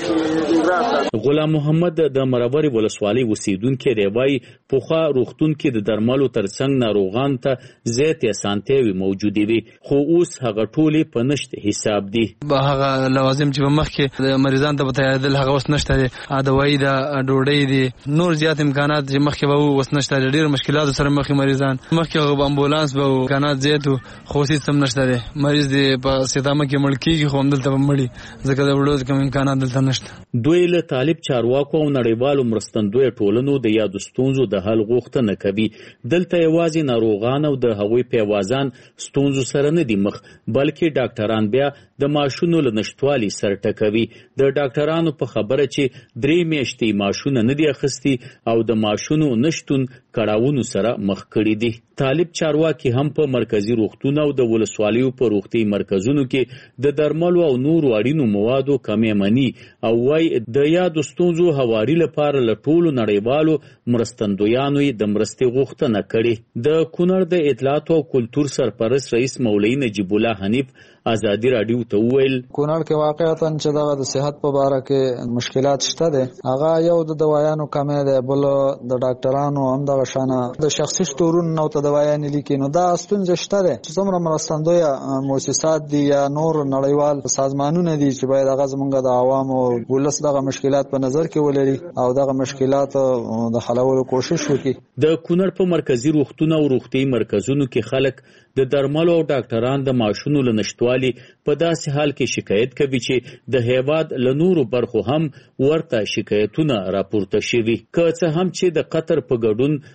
کړي. غلام محمد د مرابر ولسوالۍ اوسیدونکی دی. وایي پخوا روغتون کې د درملو ترڅنګ ناروغان ته زیاتې اسانتیاوې موجودې وي، خو اوس هغه ټولې په نشت حساب دي. هغه لوازم چې په مخکې د مریضانو ته به تیارېدل هغه اوس نشته دی. دوايي ده، ډوډۍ دي، نور زیات امکانات چې مخکې به وو اوس نشته دی. ډېر مشکلاتو سره مخ مریضان. مخکې امبولانس به وو، امکانات زیات وو، خو اوس هېڅ هم نشته دی. مریض دی په سیدامه کې مړ کېږي خو همدلته به مړي، ځکه د وړو کوم امکانات دلته نشته. دوی له طالب چارواکو او نړیوالو مرستندویه ټولنو د یادو ستونزو د حل غوښتنه کوي. دلته یوازې ناروغان او د هغوی پیوازان ستونزو سره نه دي مخ، بلکې ډاکټران بیا د ماشونو له نشټوالي سر ټکوي. د ډاکټرانو په خبره چې درې میاشتې ماشونه نه دي اخیستي او د ماشونو نشتون کړاوونو سره مخ کړي دي. طالب چارواکي هم په مرکزی روغتون او د ولسوالیو په روغتي مرکزونو کې د درملو او نورو اړینو موادو کمې مني او وايي د یادو ستونزو هواري لپاره له ټولو نړیوالو مرستندویانو د مرستې غوښتنه کړې. د کونړ د اطلاعات او کلتور سرپرست رئیس مولوي نجیب الله حنیف آزادی رادیو ته وویل کونړ کې واقعیتاً چې دغه د صحت په باره کې مشکلات شته دي. هغه یو د دوايانو کمې ده، بل د ډاکټرانو هم دغه شانه د شخصي سټورونو نو ته دوايانې لیکي. نو دا ستونزه شته ده چې څومره مرستندویه مؤسسات دي یا نور نړیوال سازمانونه دي چې باید هغه زمونږ د عوامو ولس دغه مشکلات په نظر کې ولري او دغه مشکلات د حلولو کوشش وکړي. د کونړ په مرکزی روغتون او روغتي مرکزونو کې خلک د درملو او ډاکټران د ماشونو له نشټوالي په داسې حال کې شکایت کوي چې د هیواد له نورو برخو هم ورته شکایتونه راپورته شوي. که څه هم چې د قطر په ګډون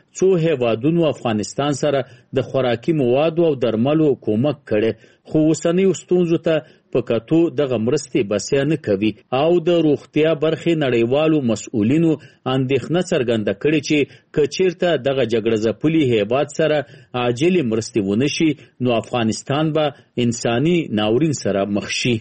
څو هیوادونو افغانستان سره د خوراکي موادو او درملو کومک کړي، خو اوسنیو ستونزو ته په کتو دغه مرستې بسیا نه کوي او د روغتیا برخې نړیوالو مسؤلینو اندېښنه څرګنده کړې چې که چیرته دغه جګړه ځپلي هیواد سره عاجلې مرستې ونه شي نو افغانستان به انساني ناورین سره مخ شي.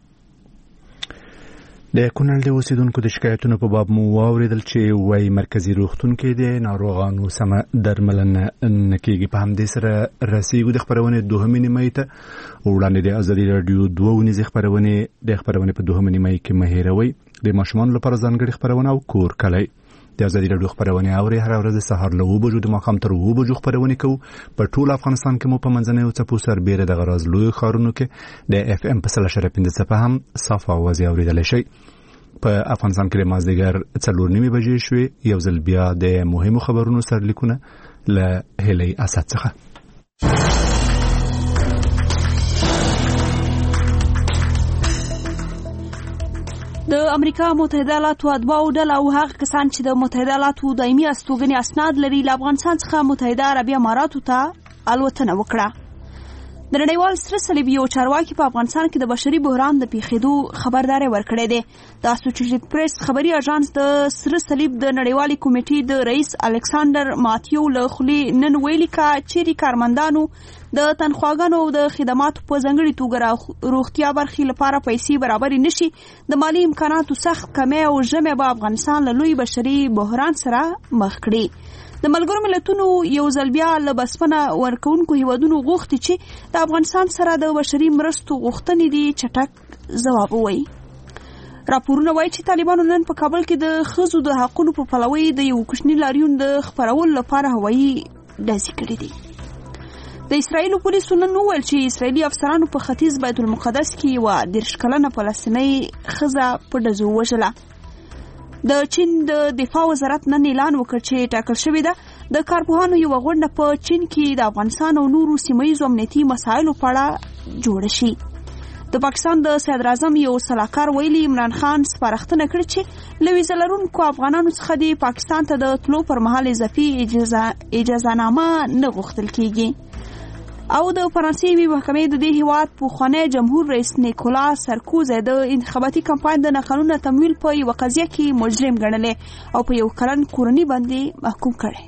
د کونړ د اوسیدونکو د شکایتونو په باب مو واوریدل چې وایي مرکزي روغتون کې د ناروغانو سمه درملنه نه کیږي. په همدې سره رسیږو د خپرونې دوهمې نیمایي ته. وړاندې د ازادي راډیو دوه ونیزې خپرونې د خپرونې په دوهمې نیمایي کې مه هېروئ د ماشومانو لپاره ځانګړې خپرونه او کور کلی. د ازادي راډیو خپرونې اورئ هره ورځ سهار له اوه بجو د ماښام تر اوه بجو خپرونې کوو. په ټول افغانستان کې مو په منځنیو څپو سربیره د غراز لویو ښارونو کې د اف ام په سل اشاریه پنځه څپه هم صاف اواز اورېدلی شئ. په افغانستان کې د مازدیګر څلور نیمې بجې شوې. یو ځل بیا د مهمو خبرونو سرلیکونه له هیلې اسد څخه. د امریکا متحده ایالاتو اتباعو ډله او هغه کسان چې د متحده ایالاتو دایمي استوګنې اسناد لري له افغانستان څخه متحده عربي اماراتو ته الوتنه وکړه. د نړیوال سره صلیب یو چارواکي په افغانستان کې د بشري بحران د پیښېدو خبرداری ورکړی دی. د اسوسییټډ پریس خبري اژانس د سره صلیب د نړیوالې کمیټې د رئیس الکساندر ماتیو له خولې نن ویلي کا چیرې کارمندانو د تنخواګانو او د خدماتو په ځانګړي توګه روغتیا برخې لپاره پیسې برابرې نشي، د مالی امکاناتو سخت کمی او ژمی به افغانستان له لوی بشري بحران سره مخ کړي. د ملګرو ملتونو یو ځل بیا له بسپنه ورکوونکو هیوادونو غوښتي چې د افغانستان سره د بشري مرستو غوښتنې دي چټک ځواب ووایي. راپورونه وایي چې طالبانو نن په کابل کې د ښځو د حقونو په پلوۍ د یو کوچني لاریون د خپرولو لپاره هوایي ډزې کړې دي. د اسرائیلو پولیسو نن وویل چې اسرائیلي افسرانو په ختیځ بیت المقدس کې یوه دېرش کلنه فلسطینۍ ښځه په ډزو ووژله. د چین د دفاع وزارت نن اعلان وکړ چې ټاکل شوې ده د کارپوهانو یوه غونډه په چین کې د افغانستان او نورو سیمه ییزو امنیتي مسایلو په اړه جوړه شي. د پاکستان د صدر اعظم یو سلاکار ویلي عمران خان سپارښتنه کړې چې له ویزه لرونکو افغانانو څخه د پاکستان ته د تلو پر مهال اضافي اجازهنامه نه غوښتل کیږي. او د فرانسې یوې محکمې د دې هیواد پخوانی جمهور رئیس نیکولاس سرکوزی د انتخاباتي کمپاین د ناقانونه تمویل په یوه قضیه کې مجرم ګڼلی او په یو کلن کورني باندې محکوم کړی.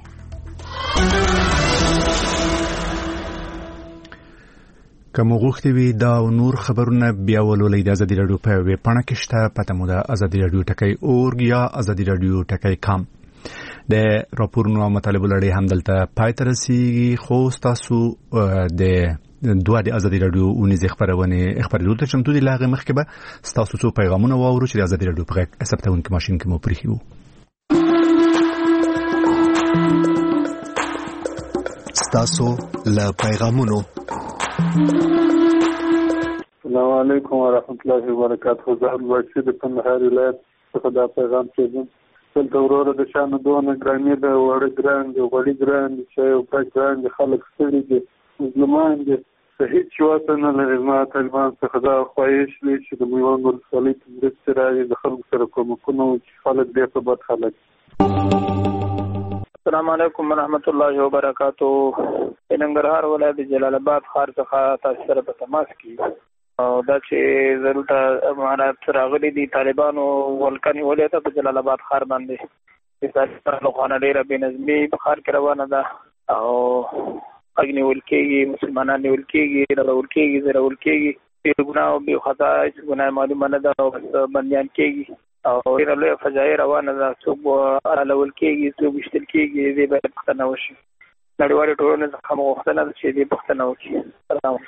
که مو غوښتي وي دا او نور خبرونه بیا ولولئ د ازادي راډیو په ویبپاڼه کې شته. پته مو د ازادي راډیو ټکی اورګ یا ازادي راډیو ټکی کام. د راپورونو او مطالبو لړۍ هم دلته پای ته رسیږي، خو ستاسو د دوه د ازادي راډیو ونیزې خپرونې خپرېدو ته چمتو دي. له هغې مخکې به ستاسو څو پیغامونه واورو چې د ازادي راډیو په غږ ثبتونکي ماشین کې مو پرېښي وو. ستاسو له پیغامونو. السلام علیکم ورحمۃ اللہ وبرکاتہ. زه الواشي د کندهار ولایت څخه دا پیغام پیژم. دلته وروره د شانو دونه ګرانې ده، وړه ګران دي، غوړي ګران دي، چای او پاک ګران دي، خلک ستړي دي، مظلومان دي. د هېڅ چوته نه لري. ما طالبان څخه دا خواهش دی چې د میوند ولسوالۍ په مرستې راځي د خلکو سره کومکونه وکړي، خلک ډېر په بد حالت. السلام علیکم ورحمۃ اللہ وبرکاتہ. د ننګرهار ولایت د جلال آباد ښار څخه تاسو سره په تماس کې او دا چې ضرورت امانت راغلي دي طالبانو ولکني ولې ته په جلال آباد ښار باندې د طالبانو له خوا نه ډېره بې نظمي په ښار کې روانه ده او خلک نیول کېږي، مسلمانان نیول کېږي، ډارول کېږي، زیرول کېږي. بې ګناه او بې خطا هېڅ ګناه معلومه نه ده او بس بندیان کېږي او ډېره لویه فجایع روانه ده. څوک حلول کېږي، څوک ویشتل کېږي. دې باید پوښتنه وشي. نړیوالې ټولنې څخه مو غوښتنه ده چې دې پوښتنه وکړي. سلام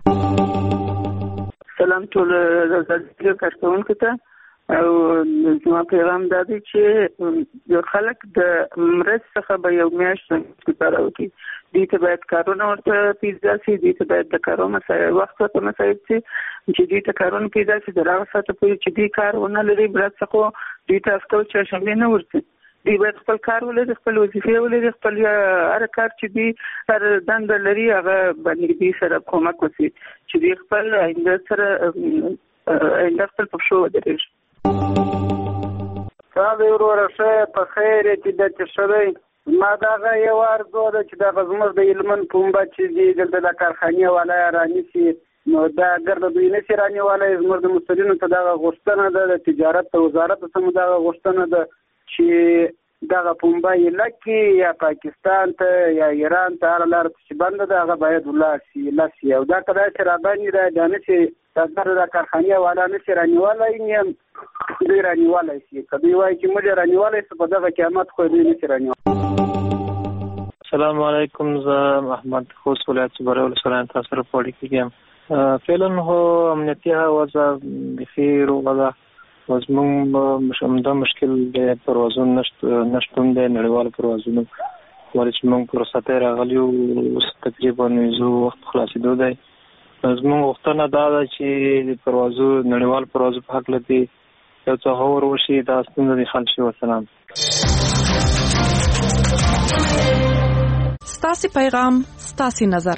سلام ټول زلزلې کارکونکو ته او زما پیغام دا دی چې یو خلک د مرستې څخه به یو میاشت لپاره وکړي. دوی ته باید کارونه ورته پیدا شي، دوی ته باید د کارو مسایل وخت ورته مسایل شي چې دوی ته کارونه پیدا شي. د هغه ساعته پورې چې دوی کار ونه لري مرستې څخه دوی ته هفته او چهارشنبې نه ورځي. دوی باید خپل کار ولري، خپل وظیفې ولري، خپل هر کار چې دوی هر دنده لري هغه باندې دوی سره کومک وشي چې دوی خپل آینده سره آینده خپل په پښو ودرېږي. تا دی وروره ښه په خیر یې چې داسې ښه دی ما دغه یو ارزو ده چې دغه زموږ د هلمند پنبه چې دي دلته د کارخانې والا رانیسي نو دا ګرده دوی نشي رانیوالی زموږ د مسترینو ته دغه غوښتنه ده د تجارت د وزارت ته هم دغه غوښتنه ده چې دغه پنبه یې لکې یا پاکستان ته یا ایران ته هره لاره چې بنده ده هغه باید ولاړ شي لاړ شي او دا که داسې راباندې ده دا نشي دا د کارخانې والا نشي رانیوالی نیم دوی رانیوالی شي که دوی وایي چې موږ رانیوالی شو په دغه قیامت خو دوی نشي رانیوالی. السلام علیکم، زه احمد خوست ولایت صبره ولسوالۍ تاسو سره په اړیکه کې یم. فعلا خو امنیتي وضع بخي روغه ده او زموږ دا مشکل د پروازونو نشتون دی، نړیوالو پروازونو ولې چې موږ په رخصتۍ راغلي یو اوس تقریبا زه وخت خلاصېدو دی. زموږ غوښتنه دا ده چې د پروازو نړیوال پروازو په هکله دې یو څه غور وشي، دا ستونزه دې حل شي. وسلام. ستاسې پیغام ستاسې نظر.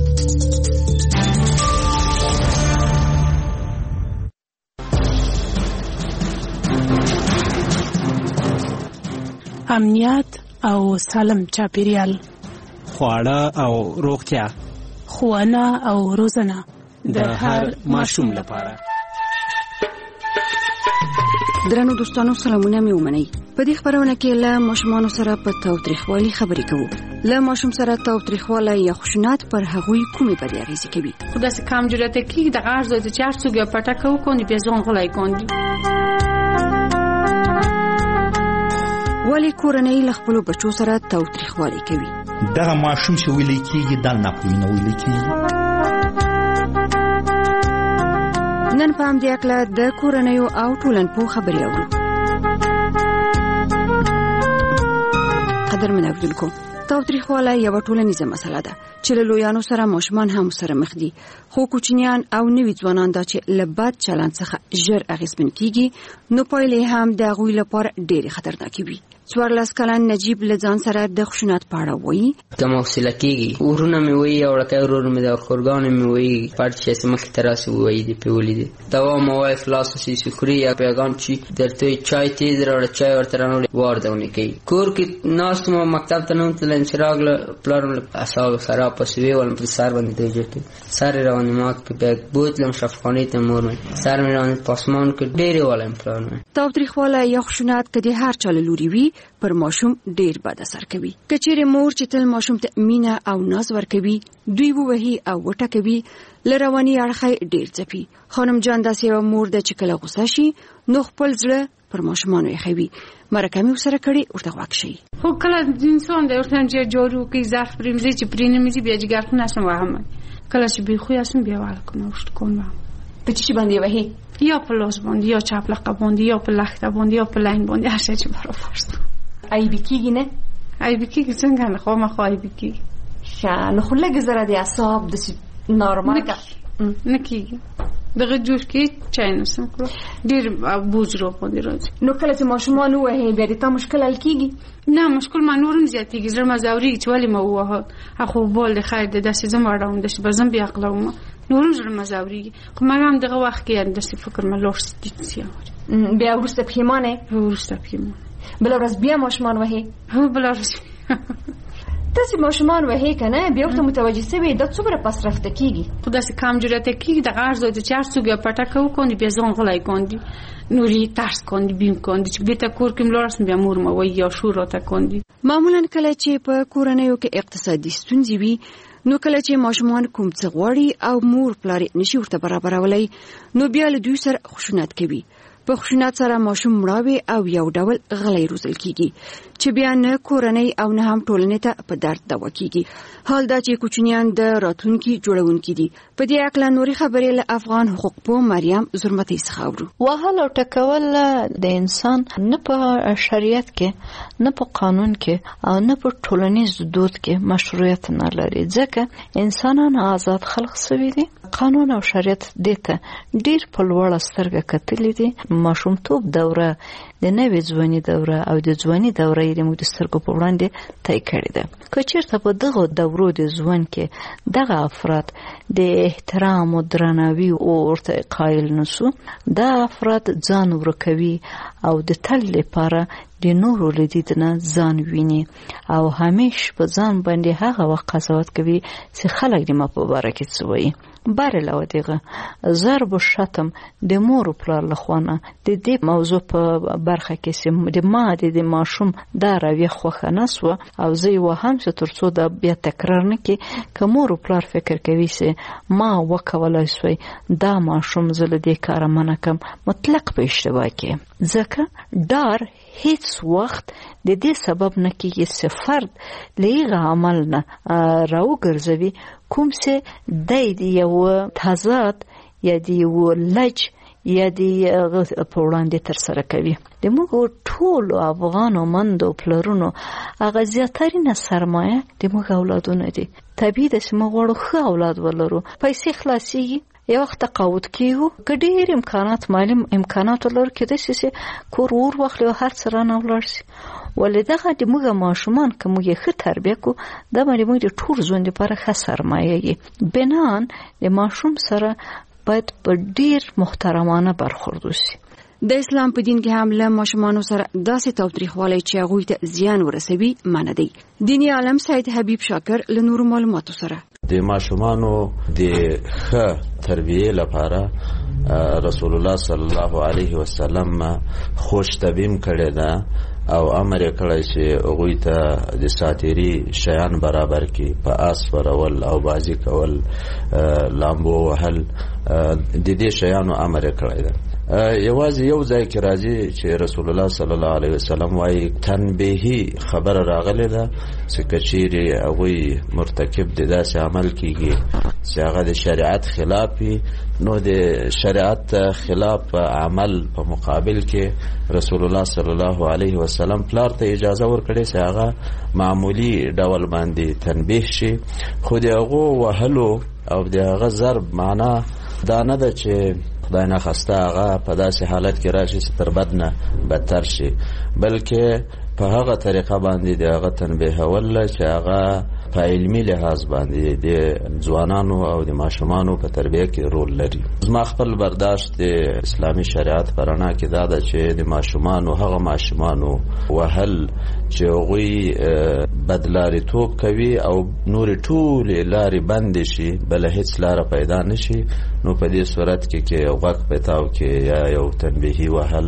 امنیت او سالم چاپیریال، خواړه او روغتیا، ښوونه او روزنه د هر ماشوم لپاره. درنو دوستانو سلامونه مې ومنئ. په دې خبرونه کې له ماشومانو سره په تاوتریخوالي خبرې کوو. له ماشوم سره تاوتریخوالی یا خشونت پر هغوی کومې بدې اغېزې کوي؟ خو داسې کم جرأت کېږي د غږ ځای ته چې هر څوک یو پټکه وکړي بیا ځان غلی کړي. ولې کورنۍ له خپلو بچو سره تاوتریخوالی کوي؟ دغه ماشوم چې ویلې کېږي دا ناپوهي نه ویلې کېږي. نن په همدې هکله د کورنیو او ټولنپوه خبرې اورو. قدرمن اوریدونکو، تاوتریخوالی یوه ټولنیزه مسله ده چې له لویانو سره ماشومان هم سره مخ دي، خو کوچنیان او نوي ځوانان دا چې له بد چلند څخه ژر اغېزمن کیږي نو پایلې هم د هغوی لپاره ډېرې خطرناکې وي. څوارلس کلن نجیب له ځان سره د خشونت په اړه وایي: که محصله کېږي ورونه مې وایي او وړکی ورور مې د خورګانو مې وایي پټ چې هسې مخکې ته راسې ووایي دې پرې ولیدې دوا مه وایي خلاص اوسې چې خوري یا پیغام چې درته وایي چای تېز راوړه چای ورته رانوړې وار دونې کوي. کور کې ناست وم مکتب ته نه وتلم چې راغله پلار مې اعصاب خراب پسې ویولم پر سر باندې دی جرتې سر یې راباندې مات کړ. بیا بوتلم شفاخانې ته مور مې سر مې راباندې په اسمان کې ډېرې وایم پلار مې. تاوتریخوالی یا خشونت که د هر چا له لوري وي پر ماشوم ډیر بد اثر کوي. که چیرې مور چې تل ماشوم ته مینه او ناز ورکوي دوی ووهي او وټکوي له رواني اړخه ډیر ځپي. خانم جان داسې یوه مور ده چې کله غوسه شي نو خپل زړه پر ماشومانو یخوي. مرکه مې ورسره کړې، ورته غوږ شئ. خو کله انسان دی ورته چې جارو کوي ظرف پرېمځي چې پرې نه مځي بیا جګر نه شم وهم کله چې بې خوی اسم بیا ول کنه وشت کوم په چی باندې وهي یا په لاس باندې یا چپ لقب باندې یا په لخته باندې یا په لاین باندې هر څه چې برابر ست. ای بی کیږي نه؟ ای بی کیږي څنګه نه خو ما خو ای بی کیږي. شا نو خو لږ زره د اعصاب د نورمال کا نه کیږي. دغه جوش کې چاینه سم کړو ډیر بوج رو باندې راځي. نو کله چې ماشومان وهي بیا د تا مشکل حل کیږي؟ نه مشکل ما نورم زیاتېږي. زړه مزوري چې ولی ما وه اخو بول د خیر د داسې زم وړاوم د بزم بیا اقلوم نورم زړه مزوري خو ما هم دغه وخت کې د فکر ما لوړ ستې بیا ورسته پښیمانه ورسته پښیمانه بل ورځ بیا ماشومان وهي. هو بل ورځ تاسو ماشومان وهي کنه بیا ورته متوجه سوي د څومره پس رفته کیږي. خو داسې کم جرأت کیږي د غږ زوی د چار سوګه پټه کو کوندي بیا ځان غلای کوندي نوري ترس کوندي بیم کوندي چې بیت کور کې ملورس بیا مور مو وي یا شور ته کوندي. معمولا کله چې په کورنیو کې اقتصادي ستونزې وي نو کله چې ماشومان کوم څه غواړي او مور پلار نشي ورته برابرولای نو بیا له دوی سره خشونت کوي. په خشونت سره ماشوم مړاوي او یو ډول غلی روزل کیږي چې بیا نه کورنۍ او نه هم ټولنې ته په درد دوا کیږي. حال دا چې کوچنیان د راتلونکي جوړونکي دي. په دې اړه نوري خبرې له افغان حقوق پوه مریم زرمتي څخه اورو. وهل او ټکول د انسان نه په شریعت کې نه په قانون کې او نه په ټولنیز دود کې مشروعیت نه لري ځکه انسانان آزاد خلق شوي دي. قانون او شریعت دته ډیر په لوړه سترګه کتلې دي. ماشومتوب دوره د نوې ځواني دوره او د ځواني دوره یې د موږ د سترګو په وړاندې طی کړې ده. که چېرته په دغه دورو د ژوند کې دغه افراد د احترام او درناوي ورته قایل نشو، دا افراد ځان ورکوي او د تل لپاره د نورو له دید نه ځان ویني او همیش په ځان باندې هغه وخت قضاوت کوي چې خلک د ما په باره کې څه وایي. بار علاوه دغه ضرب و شتم د مور او پلار له خوا نه د دې موضوع په برخه کې چې د ما د ماشوم دا رویه خوښه نه سوه او زه یې وهم چې تر څو دا بیا تکرار نه کړي، که مور او پلار فکر کوي چې ما وکولای سوی دا ماشوم زه له دې کاره منع کړم، مطلق په اشتباه کې. ځکه ډار هیڅ وخت د دې سبب نه کېږي چې فرد له هغه عمل نه راوګرځوي کوم چې دی د یو تضاد یا د یو لج یا د په وړاندې ترسره کوي. د موږ ټولو افغانو مندو پلرونو هغه زیاترینه سرمایه د موږ اولادونه دي. طبیعي ده چې موږ غواړو ښه اولاد ولرو، پیسې خلاصېږي، یو وخت تقاعد کیږو، که ډېر امکانات مالي امکانات ولرو کېدای شي چې کور ور واخلي او هر څه رانه ولاړ شي. ولې دغه د موږ ماشومان که موږ یې ښه تربیه کړو دا باندې موږ د ټول ژوند لپاره ښه سرمایه یې. بنان د ماشوم سره باید په ډېر محترمانه برخورد وشي. د اسلام په دین کې هم له ماشومانو سره داسې تاوتریخوالی چې هغوی ته زیان ورسوي منع دی. دیني عالم سید حبیب شاکر له نورو معلوماتو سره د ماشومانو د ښه تربیه لپاره رسول الله صلی الله علیه وسلم خوش تبیم کړی ده او امر یې کړی چې هغوی ته د ساتیري شیان برابر کړي، په آس سپرول او بازي کول، لامبو وهل، د دې شیانو امر یې کړی ده. یوازې یو ځای کې راځي چې رسول الله صلی الله علیه وسلم وایي تنبیهی خبر راغلی ده چې کچیرې هغوی مرتکب د داسې عمل کیږي چې هغه د شریعت خلاف وي، نو د شریعت خلاف عمل په مقابل کې رسول الله صلی الله علیه وسلم پلار ته اجازه ورکړي چې هغه معمولی ډول باندې تنبیه شي. خو د هغو وهلو او د هغه ضرب معنا دا نه ده چې خدای نخواسته هغه په داسې حالت کې راشي چې تر بد نه بدتر شي، بلکې په هغه طریقه باندې د هغه تنبیهول چې هغه په علمي لحاظ باندې د ځوانانو او د ماشومانو په تربیه کې رول لري. زما خپل برداشت د اسلامي شریعت په رڼا کې دا ده چې د ماشومانو هغه ماشومانو وهل چې هغوی بدلاریتوب کوي او نورې ټولې لارې بندې شي، بله هیڅ لاره پیدا نه شي، نو په دې صورت کې کې غوږ پیتاو کې یا یو تنبیهي وهل،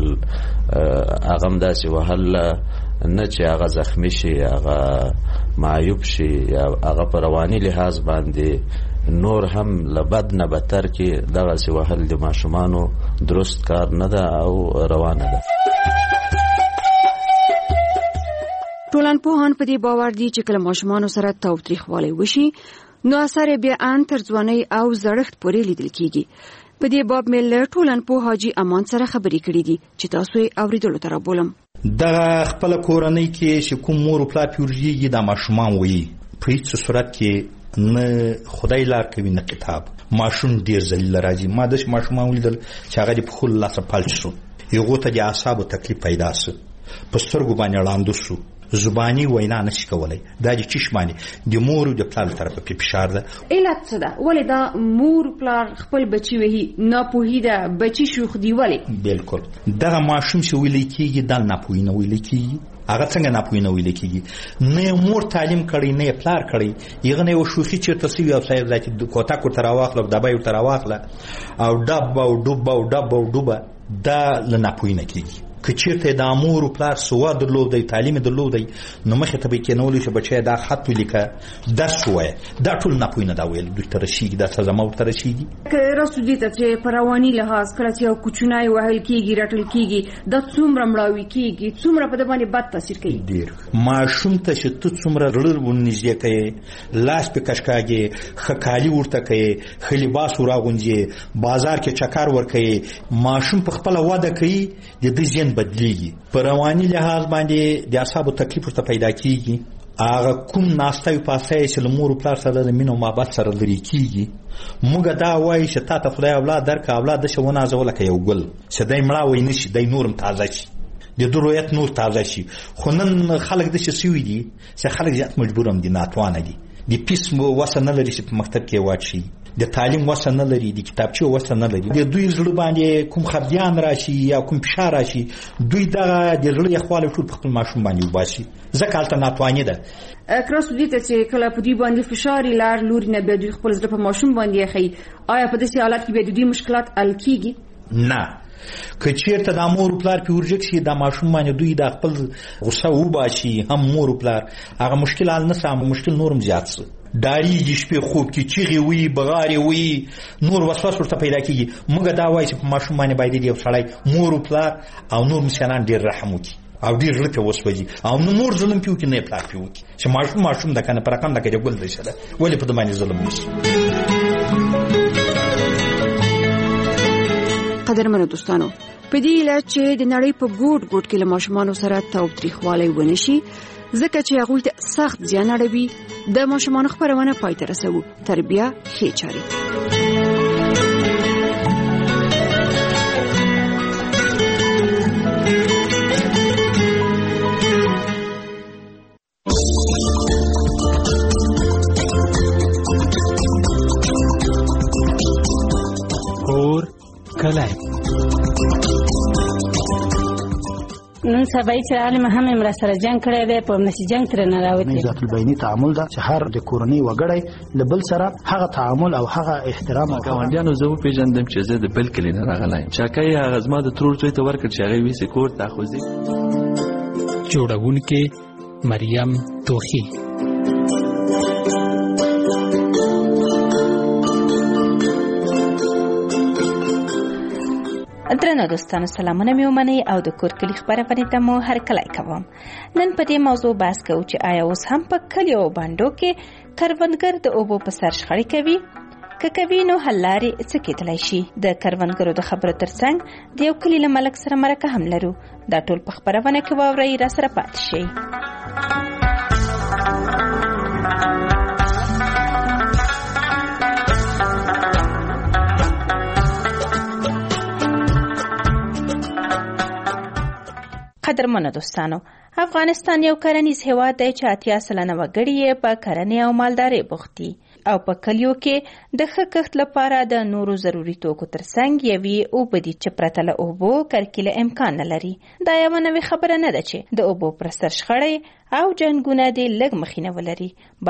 هغه هم داسې وهل نه چې هغه زخمی شي، هغه معیوب شي، یا هغه په رواني لحاظ باندې نور هم لبد نه بدتر کې، دغسې وهل د ماشومانو درست کار نه ده او روانه ده. ټولنپوهان په دې باور دي چې کله ماشومانو سره تاوتریخوالی وشي نو اثر بیا ان تر ځوانۍ او زړښت پورې لیدل کیږي. په دې باب مې له ټولنپوه حاجي امان سره خبرې کړې دي چې تاسو یې اورېدلو ته رابولم. دغه خپل کورنۍ کې چې کوم مور او پلار پیورجیږي دا ماشومان وایي په هیڅ صورت کې نه خدای لار کوي نه کتاب. ماشوم ډیر ذلیل راځي. ما داسې ماشومان ولیدل چې هغه د پښو له لاسه پالچ شو، هغو ته د اعصابو تکلیف پیدا سو، په سترګو باندې ړانده شو، زبانی وینا نشي کولای. دا د چشمانی د مور او د پلار طرفه په فشار ده. علت څه ده؟ ولې دا مور پلار خپل بچي وهي؟ ناپوهي ده، بچي شوخ دی. ولې؟ بالکل دغه ماشوم چې ویل کېږي دا ناپوهي نه ویل کېږي. هغه څنګه ناپوهي نه ویل کېږي؟ نه مور تعلیم کړی نه پلار کړی، یغه نه یو شوخي چې تاسو یو صاحب ذاتي کوتا کو تر واخله دبا یو تر واخله او ډب او ډوب او ډب او ډوبه، دا ل ناپوهي نه کېږي. که چیرته د امور او پلار سواد درلودی، تعلیم درلودی، نو مخه ته به کې نو لشه بچی دا خط ولیکه درس وای، دا ټول نه پوینه دا ویل دوی تر شي دا سزا مو تر شي. که راسو دي ته چې پروانی لحاظ کړه چې یو کوچنای وهل کیږي رټل کیږي د څومره مړاوي کیږي، څومره په باندې بد تاثیر کوي. ډیر ماشوم ته چې ته څومره رړل ونیږي کوي، لاس په کشکاږي، خکالي ورته کوي، خلیباس وراغونځي، بازار کې چکر ور کوي، ماشوم په خپل واده کوي، د دې ځین بدلیږي. په رواني لحاظ باندې د اعصابو تکلیف ورته پیدا کیږي. هغه کوم ناستای پاسای چې له مور او پلار سره د مینو محبت سره لري کیږي. موږ دا وایي چې تا ته خدای اولاد درک، اولاد د شونه ازول کې یو ګل چې دای مړه وای نشي، دای نورم تازه شي. د درویت نور تازه شي. خو نن خلک د څه سوي دي چې خلک زیات مجبور هم دي، ناتوانه دي، د پیس وسه نه لري چې په مکتب کې واچي، د تعلیم وسه نه لري، د کتابچې وسه نه لري، د دوی زړه باندې کوم خفګان راشي یا کوم فشار راشي، دوی دغه د زړه یخوالی ټول په خپل ماشوم باندې وباسي، ځکه هلته ناتواني ده. کراس دې ته چې کله په دې باندې فشار لار لوري نه به دوی خپل زړه په ماشوم باندې خي، آیا په داسې حالت کې به د دوی مشکلات حل کیږي؟ نه، که چیرته د مور او پلار پیورجک شي د ماشوم باندې دوی د خپل غصه وباسي، هم مور او پلار هغه مشکل حل نه سم، مشکل نورم زیات شي، داریږي شپې خوب کې چیغې وي، بغارې وي، نور وسواس ورته پیدا کیږي. موږ دا وایو چې په ماشوم باندې باید یو سړی مور او پلار او نور مسیانان ډېر رحم وکړي او ډېر زړه پې وسوځي او نه مور ظلم پې وکړي نه یې پلار پې وکړي، چې ماشوم ماشوم ده که نه په رقم ده که د ګل دشه ده، ولې په ده باندې ظلم وشي. قدرمنو دوستانو، په دې علاج چې د نړۍ په ګوټ ګوټ کې له ماشومانو سره تاوتریخوالی ونه شي، ځکه چې هغوی ته سخت زیان اړوي، د ماشومانو خپرونه پای ته رسوو. تربیه ښې چارې. اور کله نن سبا چې عالم هم امر سره جنگ کړی دی، په نشي جنگ تر نه راوتی. ذات البینی تعامل دا چې هر د کورنۍ وګړی لبل سره هغه تعامل او هغه احترام او ګاونډیانو زه پیژندم چې زه د بل کلی نه راغلی، چاکای هغه زما د ترور څوی ته ورکړ چې هغه ویسه کور ته خوځي. جوړونکې مریم توخی. درنو دوستانو، سلامونه مې ومنئ او د کور کلي خپرونې ته مو هرکلی کوم. نن په دې موضوع بحث کوو چې آیا اوس هم په کلیو او بانډو کې کروندګر د اوبو په سر شخړې کوي؟ که کوي نو حل لارې څه کېدلی شي؟ د کروندګرو د خبرو ترڅنګ د یو کلي له ملک سره مرکه هم لرو. دا ټول په خپرونه کې واورئ، را سره پاتې شئ. قدرمنو دوستانو، افغانستان یو کرنیز هیواد دی چې اتیا سلنه وګړي یې په کرنې او مالدارۍ بوخت دي او په کلیو کې د ښه کښت لپاره د نورو ضروري توکو ترڅنګ یوې اوبه دي چې پرته له اوبو کرکیله امکان نه لري. دا یوه نوې خبره نه ده چې د اوبو پر سر شخړې او جنګونه دې لږ مخینه ولري،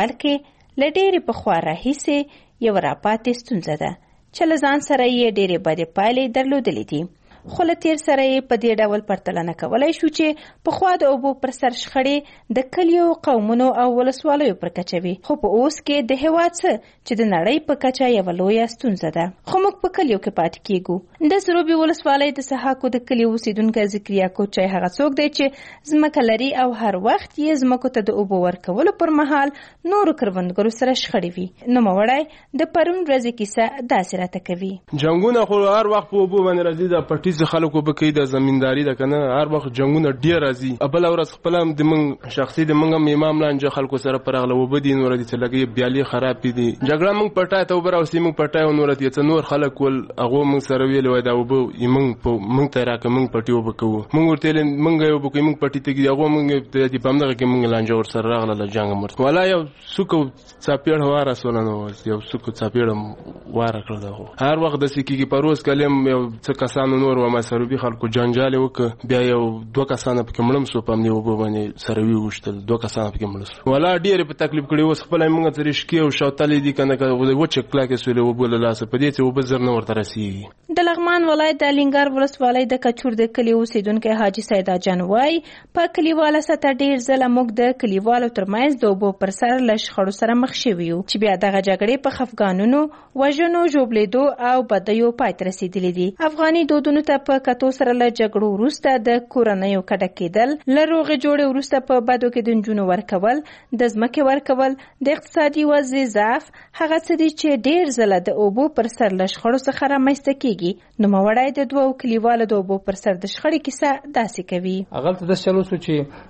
بلکې له ډېرې پخوا راهیسې یوه راپاتې ستونزه ده چې له ځان سره یې ډېرې بدې پایلې درلودلې دي. خو له تیر سره یې په دې ډول پرتله نه کولی شو چې پخوا د اوبو پر سر شخړې د کلیو، قومونو او ولسوالیو پر کچه وي، خو په اوس کې د هېواد څه چې د نړۍ په کچه یوه لویه ستونزه ده. خو موږ په کلیو کې پاتې کیږو. د سروبي ولسوالۍ د سحاکو د کلي اوسیدونکی ذکریا کوچی هغه څوک دی چې ځمکه لري او هر وخت یې ځمکو ته د اوبو ورکولو پر مهال نورو کروندګرو سره شخړې وي. نوموړی د پرون ورځې کیسه داسې راته کوي. جنګونه خو هر وخت په اوبو باندې راځي، د پټي ز خلکو به کوي، د زمینداری ده کنه، هر وخت جنگونه ډیر راځي. بل ورځ خپل هم د من شخصي د منګم امام لانجه خلکو سره پرغله وبدي نور دي چې لګي بیالي خراب دي. جګړه موږ پټای ته وبر او سیمه پټای نور دي چې نور خلک ول هغه موږ سره ویل وای دا وب موږ په موږ ته راکه موږ پټي وبکو، موږ ورته موږ یو بکو موږ پټي ته هغه موږ د پامدغه کې موږ لانجه ور سره راغله ل جنگ مرته ولا یو سکو چاپیړ واره سولنه یو سکو چاپیړ واره کړو. هر وخت د سکیږي پروس کلم یو څه کسانو نور و ما سره بي خلکو جنجال وک، بیا یو دوه کسانه پکې مړم سو پم نیو وبو باندې سره وی وشتل، دوه کسانه پکې مړ سو. ولا ډیر په تکلیف کړي وس خپل موږ ترې شکی او شوتلې دي کنه که و چې کلا کې سولې وبو له لاس په دې ته وب زر نه ورته رسیږي. د لغمان ولایت د لینګار ولسوالۍ د کچور د کلی اوسیدونکو حاجی سیدا جنوای په کلیواله سطح ډیر ځله موږ د کلیوالو ترمنځ د اوبو پر سر لږ خړو سره مخ شوي یو چې بیا دغه جګړې په خفګانونو، وژنو، ژوبلیدو او بدیو پای ته رسېدلې دي. افغاني دودونو ته په کتو سره له جګړو وروسته د کورنیو کډه کېدل، له روغې جوړې وروسته په بدو کې د نجونو ورکول، د ځمکې ورکول، د اقتصادي وضع ضعف هغه څه دي چې ډېر ځله د اوبو پر سر له شخړو څخه رامنځته کېږي. نوموړی د دوو کلیوالو د اوبو پر سر د شخړې کیسه داسې کوي. هغلته داسې چل وسو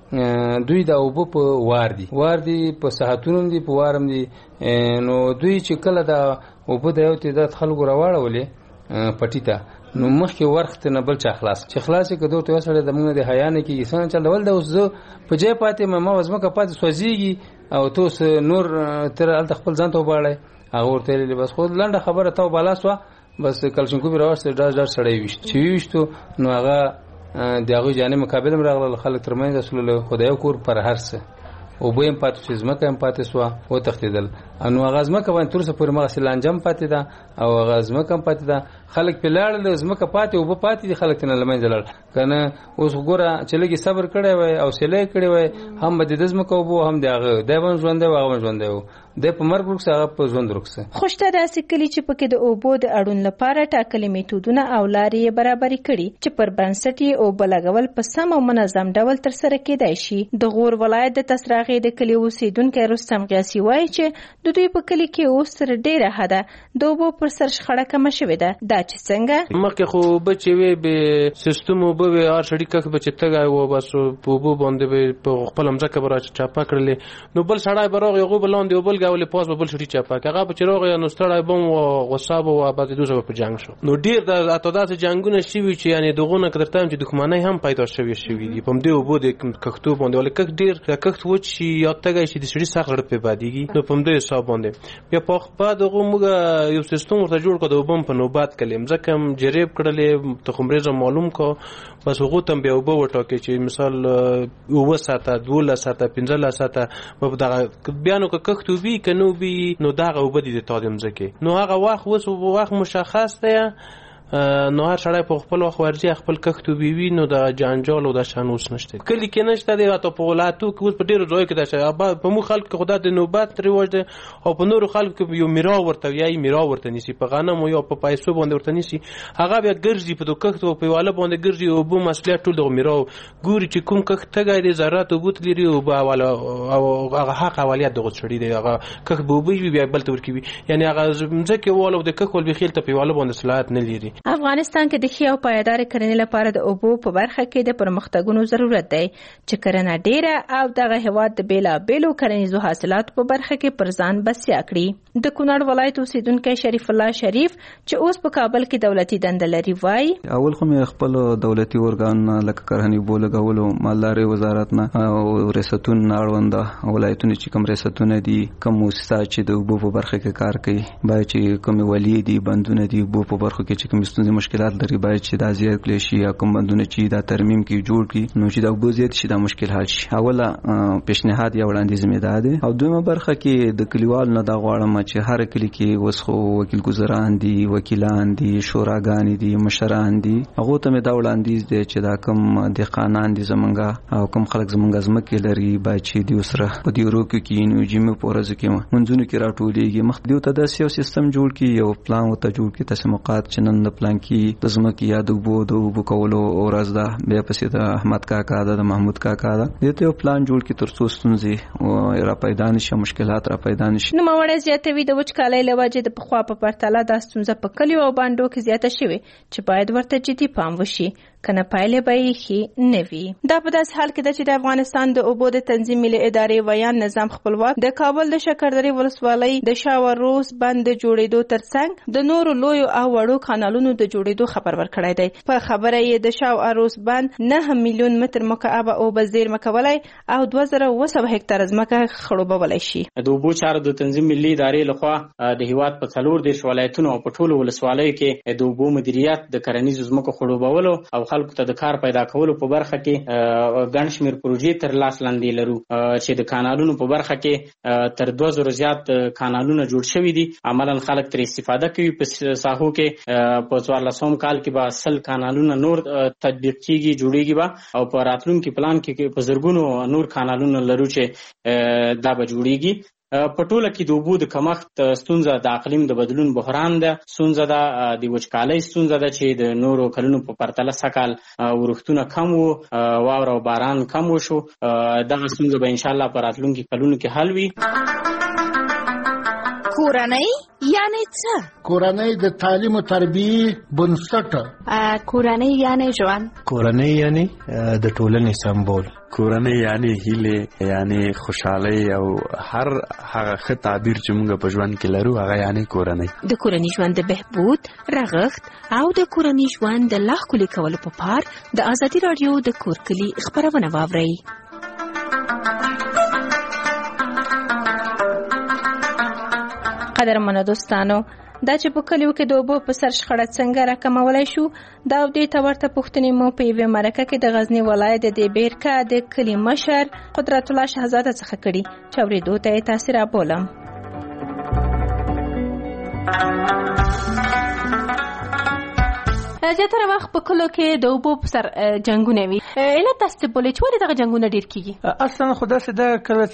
چې دوی د اوبو په وار دي وار دي په ساحتونو دي په وارم دي، نو دوی چې کله د اوبو د یو تعداد خلکو راواړولې پټي ته نو مخکې ورخت نه بل چا خلاص چې خلاص کدو ته وسره د موږ د حیا نه کې انسان چل ول د اوس زه په جې پاتې ما وزمکه پاتې سوځيږي او توس نور تر ال خپل ځان ته وباړی هغه ورته لري بس خو لنډه خبره ته بالا سو بس کلشنکو به راوسته ډاډ ډاډ سړی وشت چې وشتو نو هغه دغه جانې مقابله مرغله خلک ترمنځ اصل خدای کور پر هرڅه او به هم پاتې چې زمکه هم پاتې سو او تختیدل انو غزمه کوي تر څه پر مغسل انجام پاتې ده او غزمه کم پاتې ده خلک په لاړ زمکه پاتې او په پاتې دي خلک نه لمنځل کنه اوس ګوره چې لګي صبر کړی وای او سلې کړی وای هم به د زمکه وبو هم دغه دیوان ژوند دی واغ ژوند دی د په مرګ وروسته هغه په ژوند وروسته خوشته داسې کلی چې پکې د اوبو د اړون لپاره ټاکلي میتودونه او لارې برابرې کړي چې پر بنسټ یې اوبه لګول په سم او منظم ډول ترسره کېدای شي. د غور ولایت د تسراغې د کلي اوسیدونکي رستم غیاسي وایي چې د دوی په کلي کې اوس تر ډېره حده د اوبو پر سر شخړه کمه شوې ده. دا چې څنګه مخکې خو بچې وې به سیستم اوبه وې هر سړي کښ بچې تګای و بس په اوبو باندې به په خپل مځکه به راچ چاپه کړلې نو بل سړی به راغی هغه بلاندې او بل ګاولې پاس به بل سړي چاپه هغه به چې راغی نو ستړی بم او غصه به او بعد دوزه په جنگ شو. نو ډیر د اتوداس جنگونه شوي چې یعنی دغونه کړتم چې دښمنۍ هم پیدا شوي شوي دي په دې اوبو د کښتو باندې ولې کښ ډیر د کښت و چې یا تګای شي د سړي سخت رد په بادیږي نو په دې حساب باندې بیا په بعد هغه موږ یو سیستم ورته جوړ کړو د وبم په نوبات کلم ځکه جریب کړلې تخمریزه معلوم کو بس هغه تم بیا وبو وټاکې چې مثال و ساته دوله ساته پنځله ساته په دغه بیانو کې کښتو وی کنو بي نو دغه وبدي د تادم ځکه نو هغه وخت وس وخت مشخص دی نو هر سړی په خپل وخت ورځي خپل کښتو بیوي نو د جانجال او د شانوس نشته کلی کې نشته دی او په ولایتو کې اوس په ډیرو ځای کې دا په مو خلک خدا د نوبت رواج دی او په نورو خلک کې یو میرا ورته یای میرا ورته نيسي په غنم او په پیسو باندې ورته نيسي هغه بیا ګرځي په دوکښت او په واله باندې ګرځي او بو مسله ټول د میرا ګوري چې کوم کښت تګای دی زرات او بوت لري او با والا او هغه حق اولیت دغه چړي دی هغه کښت بو بي بیا بل تور کوي یعنی هغه ځکه والا د کښت ول بخیل ته په واله باندې صلاحیت نه لري. افغانستان کې د ښه او پایدار کرنې لپاره د اوبو په برخه کې د پرمختګونو ضرورت دی چې کرنه ډیره او دغه هیواد د بیلا بیلو کرنیزو حاصلاتو په برخه کې پر ځان بسیا کړي. د کونړ ولایت اوسیدونکي شریف الله شریف چې اوس په کابل کې دولتي دنده لري وایي اول خو مې خپل دولتي ارګان لکه کرهنی بوله غولو مالداري وزارت نه او ریاستون اړوند ولایتونه چې کوم ریاستونه دي کوم مؤسسه چې د اوبو په برخه کې کار کوي باید چې کوم ولی دي بندونه دي اوبو په برخه کې چې کوم ستونزې مشکلات لري باید چې دا زیات کړي شي یا کوم بندونه چې دا ترمیم کې جوړ کړي نو چې دا اوبو زیات شي دا مشکل حل شي. اوله پیشنهاد یا وړاندیز مې ده دی او دویمه برخه کې د کلیوال نه دا غواړم چې هر کلی کې اوس خو وکیل ګزاران دي وکیلان دي شوراګان دي مشران دي هغه ته مې دا وړاندیز دی چې دا کوم د قانون دي زمونږه او کوم خلک زمونږه زمکه لري باید چې دی سره په دې ورو کې نو جمع پورز کې منځونه کې راټولېږي مخ دیو ته د سیاسي سیستم جوړ کی یو پلان وته جوړ کی تسمقات چنن د پلان کې د زمکه یا د بو د بو کولو او راز ده بیا پسې د احمد کاکا د محمود کاکا ده دته یو پلان جوړ کی تر څو ستونزې او را پیدا نشي مشکلات را پیدا نشي. نو مړې زیاتوي د وچکالۍ لوجه د پخوا په پرتله د ستونزه په کلیو او باندې کې زیاته شوي چې باید ورته جدي پام وشي کنه پایله به یې نوي. دا په داس حال کې د چې د افغانستان د اوبو د تنظیم ملي ادارې ویان نظام خپلواک د کابل د شکردرې ولسوالۍ د شاوروز بند جوړېدو ترڅنګ د نورو لوی او وړو کانالونو د جوړېدو خبر ورکړی دی. په خبره یې د شاوروز بند نه میلیون متر مکعب اوبه زیرمه کولای او دوه زره اوه سوه هکتار ځمکه خړوبولی شي. د اوبو چارو د تنظیم ملي ادارې لخوا د هیواد په څلور دیرش ولایتونو او په ټولو ولسوالیو کې د اوبو مدیریت د کرنیزو ځمکو خړوبولو او خلکو ته د کار پیدا کولو په برخه کې ګڼ شمېر پروژې تر لاس لاندې لرو چې د کانالونو په برخه کې تر دوه زره زیات کانالونه جوړ شوي دي. عملاً خلک تر استفاده کوي په ساحو کې په څوارلسم کال کې به سل کانالونه نور تطبیق کیږي جوړیږي به او په راتلونکي پلان کې په زرګونو نور کانالونه لرو چې دا به جوړیږي. په ټوله کې د اوبو د کمښت ستونزه د اقلیم د بدلون بحران ده ستونزه ده د وچکالۍ ستونزه ده چې د نورو کلونو په پرتله سږ کال ورښتونه کم وو واوره او باران کم وشو دغه ستونزه به انشاءالله په راتلونکي کلونو کې حل وي. کورنۍ یعنی څه؟ کورنۍ د تعلیم او تربیې بنسټ. کورنۍ یعنی ژوند. کورنۍ یعنی د ټولنې سمبول. کورنۍ یعنی هیله یعنی خوشحالي او هر هغه ښه تعبیر چې موږ په ژوند کې لرو هغه یعنی کورنۍ. د کورنۍ ژوند د بهبود، رغښت او د کورنۍ ژوند د لا ښکلي کولو په پار د ازادي راډیو د کور کلي خپرونه واورئ. قدرمنو دوستانو، دا چې په کلیو کې د اوبو په سر شخړه څنګه راکمولی شو، دا او دې ته ورته پوښتنې مو په یوې مرکه کې د غزني ولایت د دې بیرکه د کلي مشر قدرت الله شهزاده څخه کړي چې اورېدو ته یې تاسې رابولم. زیاتره وخت په کلو کې د اوبو په سر جنګونه وي. علت تاسو څه بولئ چې ولې دغه جنګونه ډېر کېږي؟ اصلا خو داسې ده کله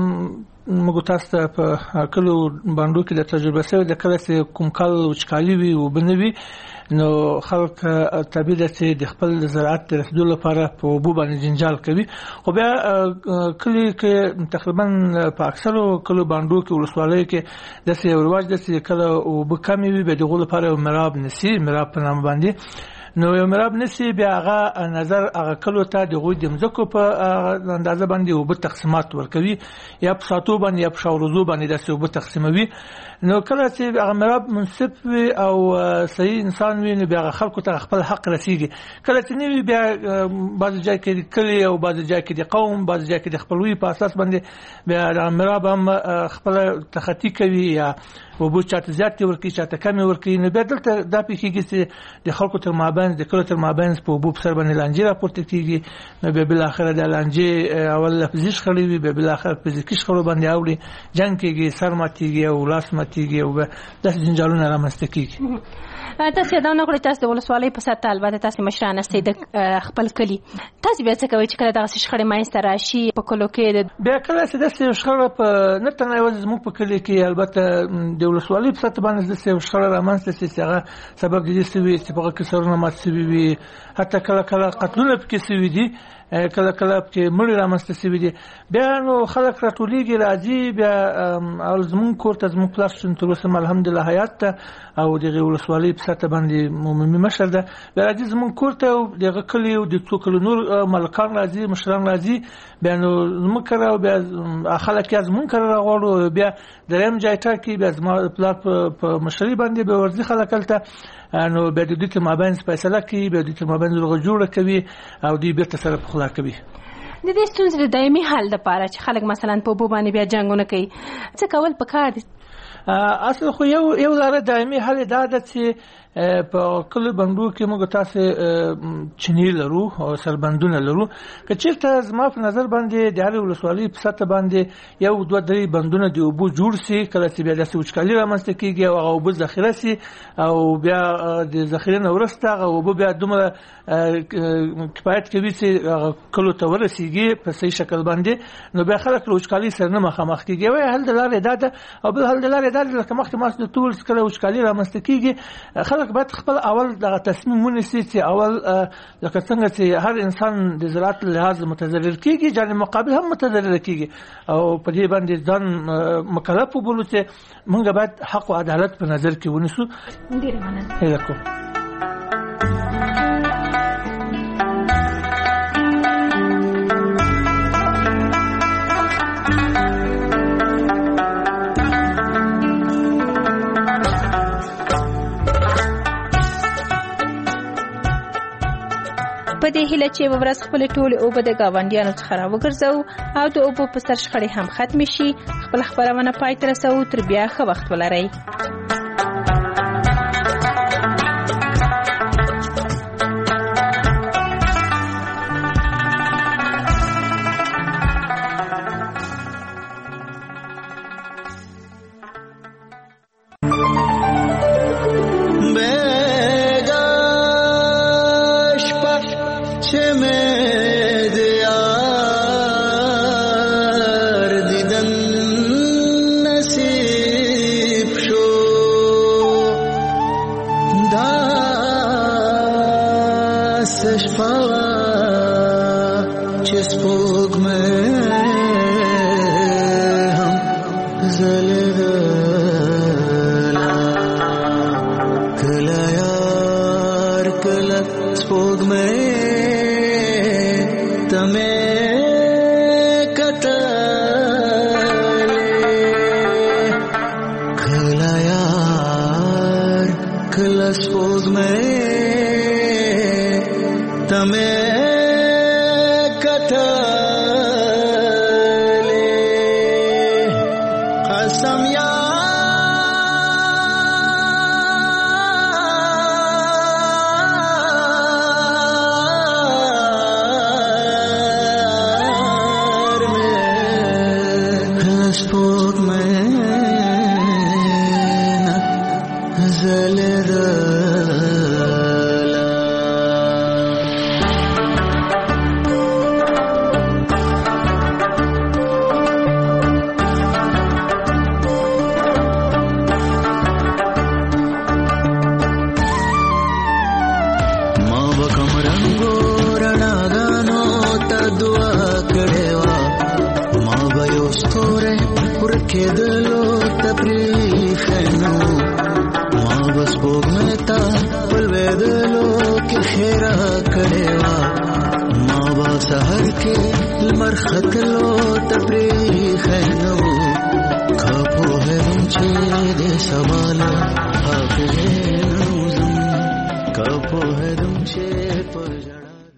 چې موږ تاسو ته په کلو باندو کې د تجربه سوي د کله چې کوم کال وچکالي وي اوبه نه وي نو خلک طبیعي ده چې د خپل زراعت د رسېدو لپاره په اوبو باندې جنجال کوي. خو بیا کلي کې تقریبا په اکثرو کلو باندو کې ولسوالیو کې داسې یو رواج ده چې کله اوبه کمې وي بیا د هغو لپاره یو مراب نیسي، مراب په نامه باندې نو یو مراب نسی بیا هغه نظر هغه کلو ته د غوی د مځکو په اندازه باندې اوبه تقسیمات ورکوي، یا په ساتو باندې یا په شاورزو باندې داسې اوبه تقسیموي. نو کله چې هغه مراب منصف وي او صحیح انسان وي نو بیا هغه خلکو ته خپل حق رسیږي. کله چې نه وي بیا بعضې ځای کې د کلي او بعضې ځای کې د قوم، بعضې ځای کې د خپلوي په اساس باندې بیا هغه مراب هم خپله تخطي کوي یا اوبه چاته زیاتې ورکوي چاته کمې ورکوي. نو بیا دلته دا پېښېږي چې د خلکو تر مابین د کلو تر مابین په اوبو په سر باندې لانجې راپورته کېږي. نو بیا بالاخره د لانجې اول لفظي شخړې وي، بیا بالاخره فزیکي شخړو باندې اوړي، جنګ کېږي، سر ماتېږي او لاس ماتېږي او داسې جنجالونه رامنځته کېږي. تاسو یادونه وکړئ تاسو د ولسوالۍ په سطحه البته تاسو مشران استئ د خپل کلي، تاسو بیا څه کوئ چې کله دغسې شخړې منځته راشي په کلو کې؟ بیا کله چې داسې شخړه په نه تنها یوازې زموږ په کلي کې البته د ولسوالۍ په سطحه باندې داسې یو شخړه رامنځته شي چې هغه سبب د دې سوي چې په هغه کې سرونه مات سوي وي، حتی کله کله قتلونه پکې سوي دي، کله کله پکې مړي رامنځته سوي دي. بیا نو خلک راټولېږي راځي، بیا اول زموږ کور ته زموږ پلار چې تر اوسه الحمدلله حیات ته او دغه ولسوالۍ په سطحه باندې عمومي مشر ده، بیا راځي زموږ کور ته او دغه کلي او د څو کلو نور ملکان راځي، مشران راځي، بیا نو زموږ کره او بیا خلک یې زموږ کره راغواړو، بیا درېیم ځای ټاکي، بیا زما پلار په مشري باندې به ورځي خلک هلته، نو بیا د دوی تر مابین فیصله کوي، بیا دوی تر مابین لغه جوړه کوي او دوی بیرته سره پخلا کوي. د دې ستونزې د دایمي حل لپاره چې خلک مثلا په اوبو باندې بیا جنګونه کوي څه کول پکار دي؟ اصل خو یو یو لاره دایمي حل دا ده چې په کلو بندو کې موږ تاسو چینی لرو او سربندونه لرو، که چیرته زما په نظر باندې د هرې ولسوالۍ په سطحه باندې یو دوه درې بندونه د اوبو جوړ سي، کله چې بیا داسې وچکالي رامنځته کېږي او هغه اوبه ذخیره سي او بیا د ذخیرې نه وروسته هغه اوبه بیا دومره کفایت کوي چې هغه کلو ته ورسېږي په صحیح شکل باندې، نو بیا خلک له وچکالۍ سره نه مخامخ کېږي. یو حل د لارې دا ده او بل حل د لارې دا ده لکه مخکې ما د ټول کله وچکالي رامنځته کېږي خلک باید خپل اول دغه تصمیم ونیسي چې اول لکه څنګه چې هر انسان د زراعت لحاظ متضرر کېږي جانب مقابل هم متضرر کېږي او په دې باندې ځان مکلف وبولو چې موږ باید حق او عدالت په نظر کې ونیسو. ډېره مننه. په دې هیله چې ورځ خپل ټول اوبه د گاونډیانو څخه راوګرځو او د اوبو په سر شخړې هم ختم شي. خپل خبرونه پای ته رسوو، تر بیا ښه وخت ولرئ. Tame سپوږمۍ تمه کتلې قسم یا کېدلو تپریخنو ما بس پوغمتا پلوېدلو کې خیرا کړېوا ما با سحر کې لمر خطلو تپریخنو کاپو هرم چې دې سوال حافظ نوزم کاپو هرم چې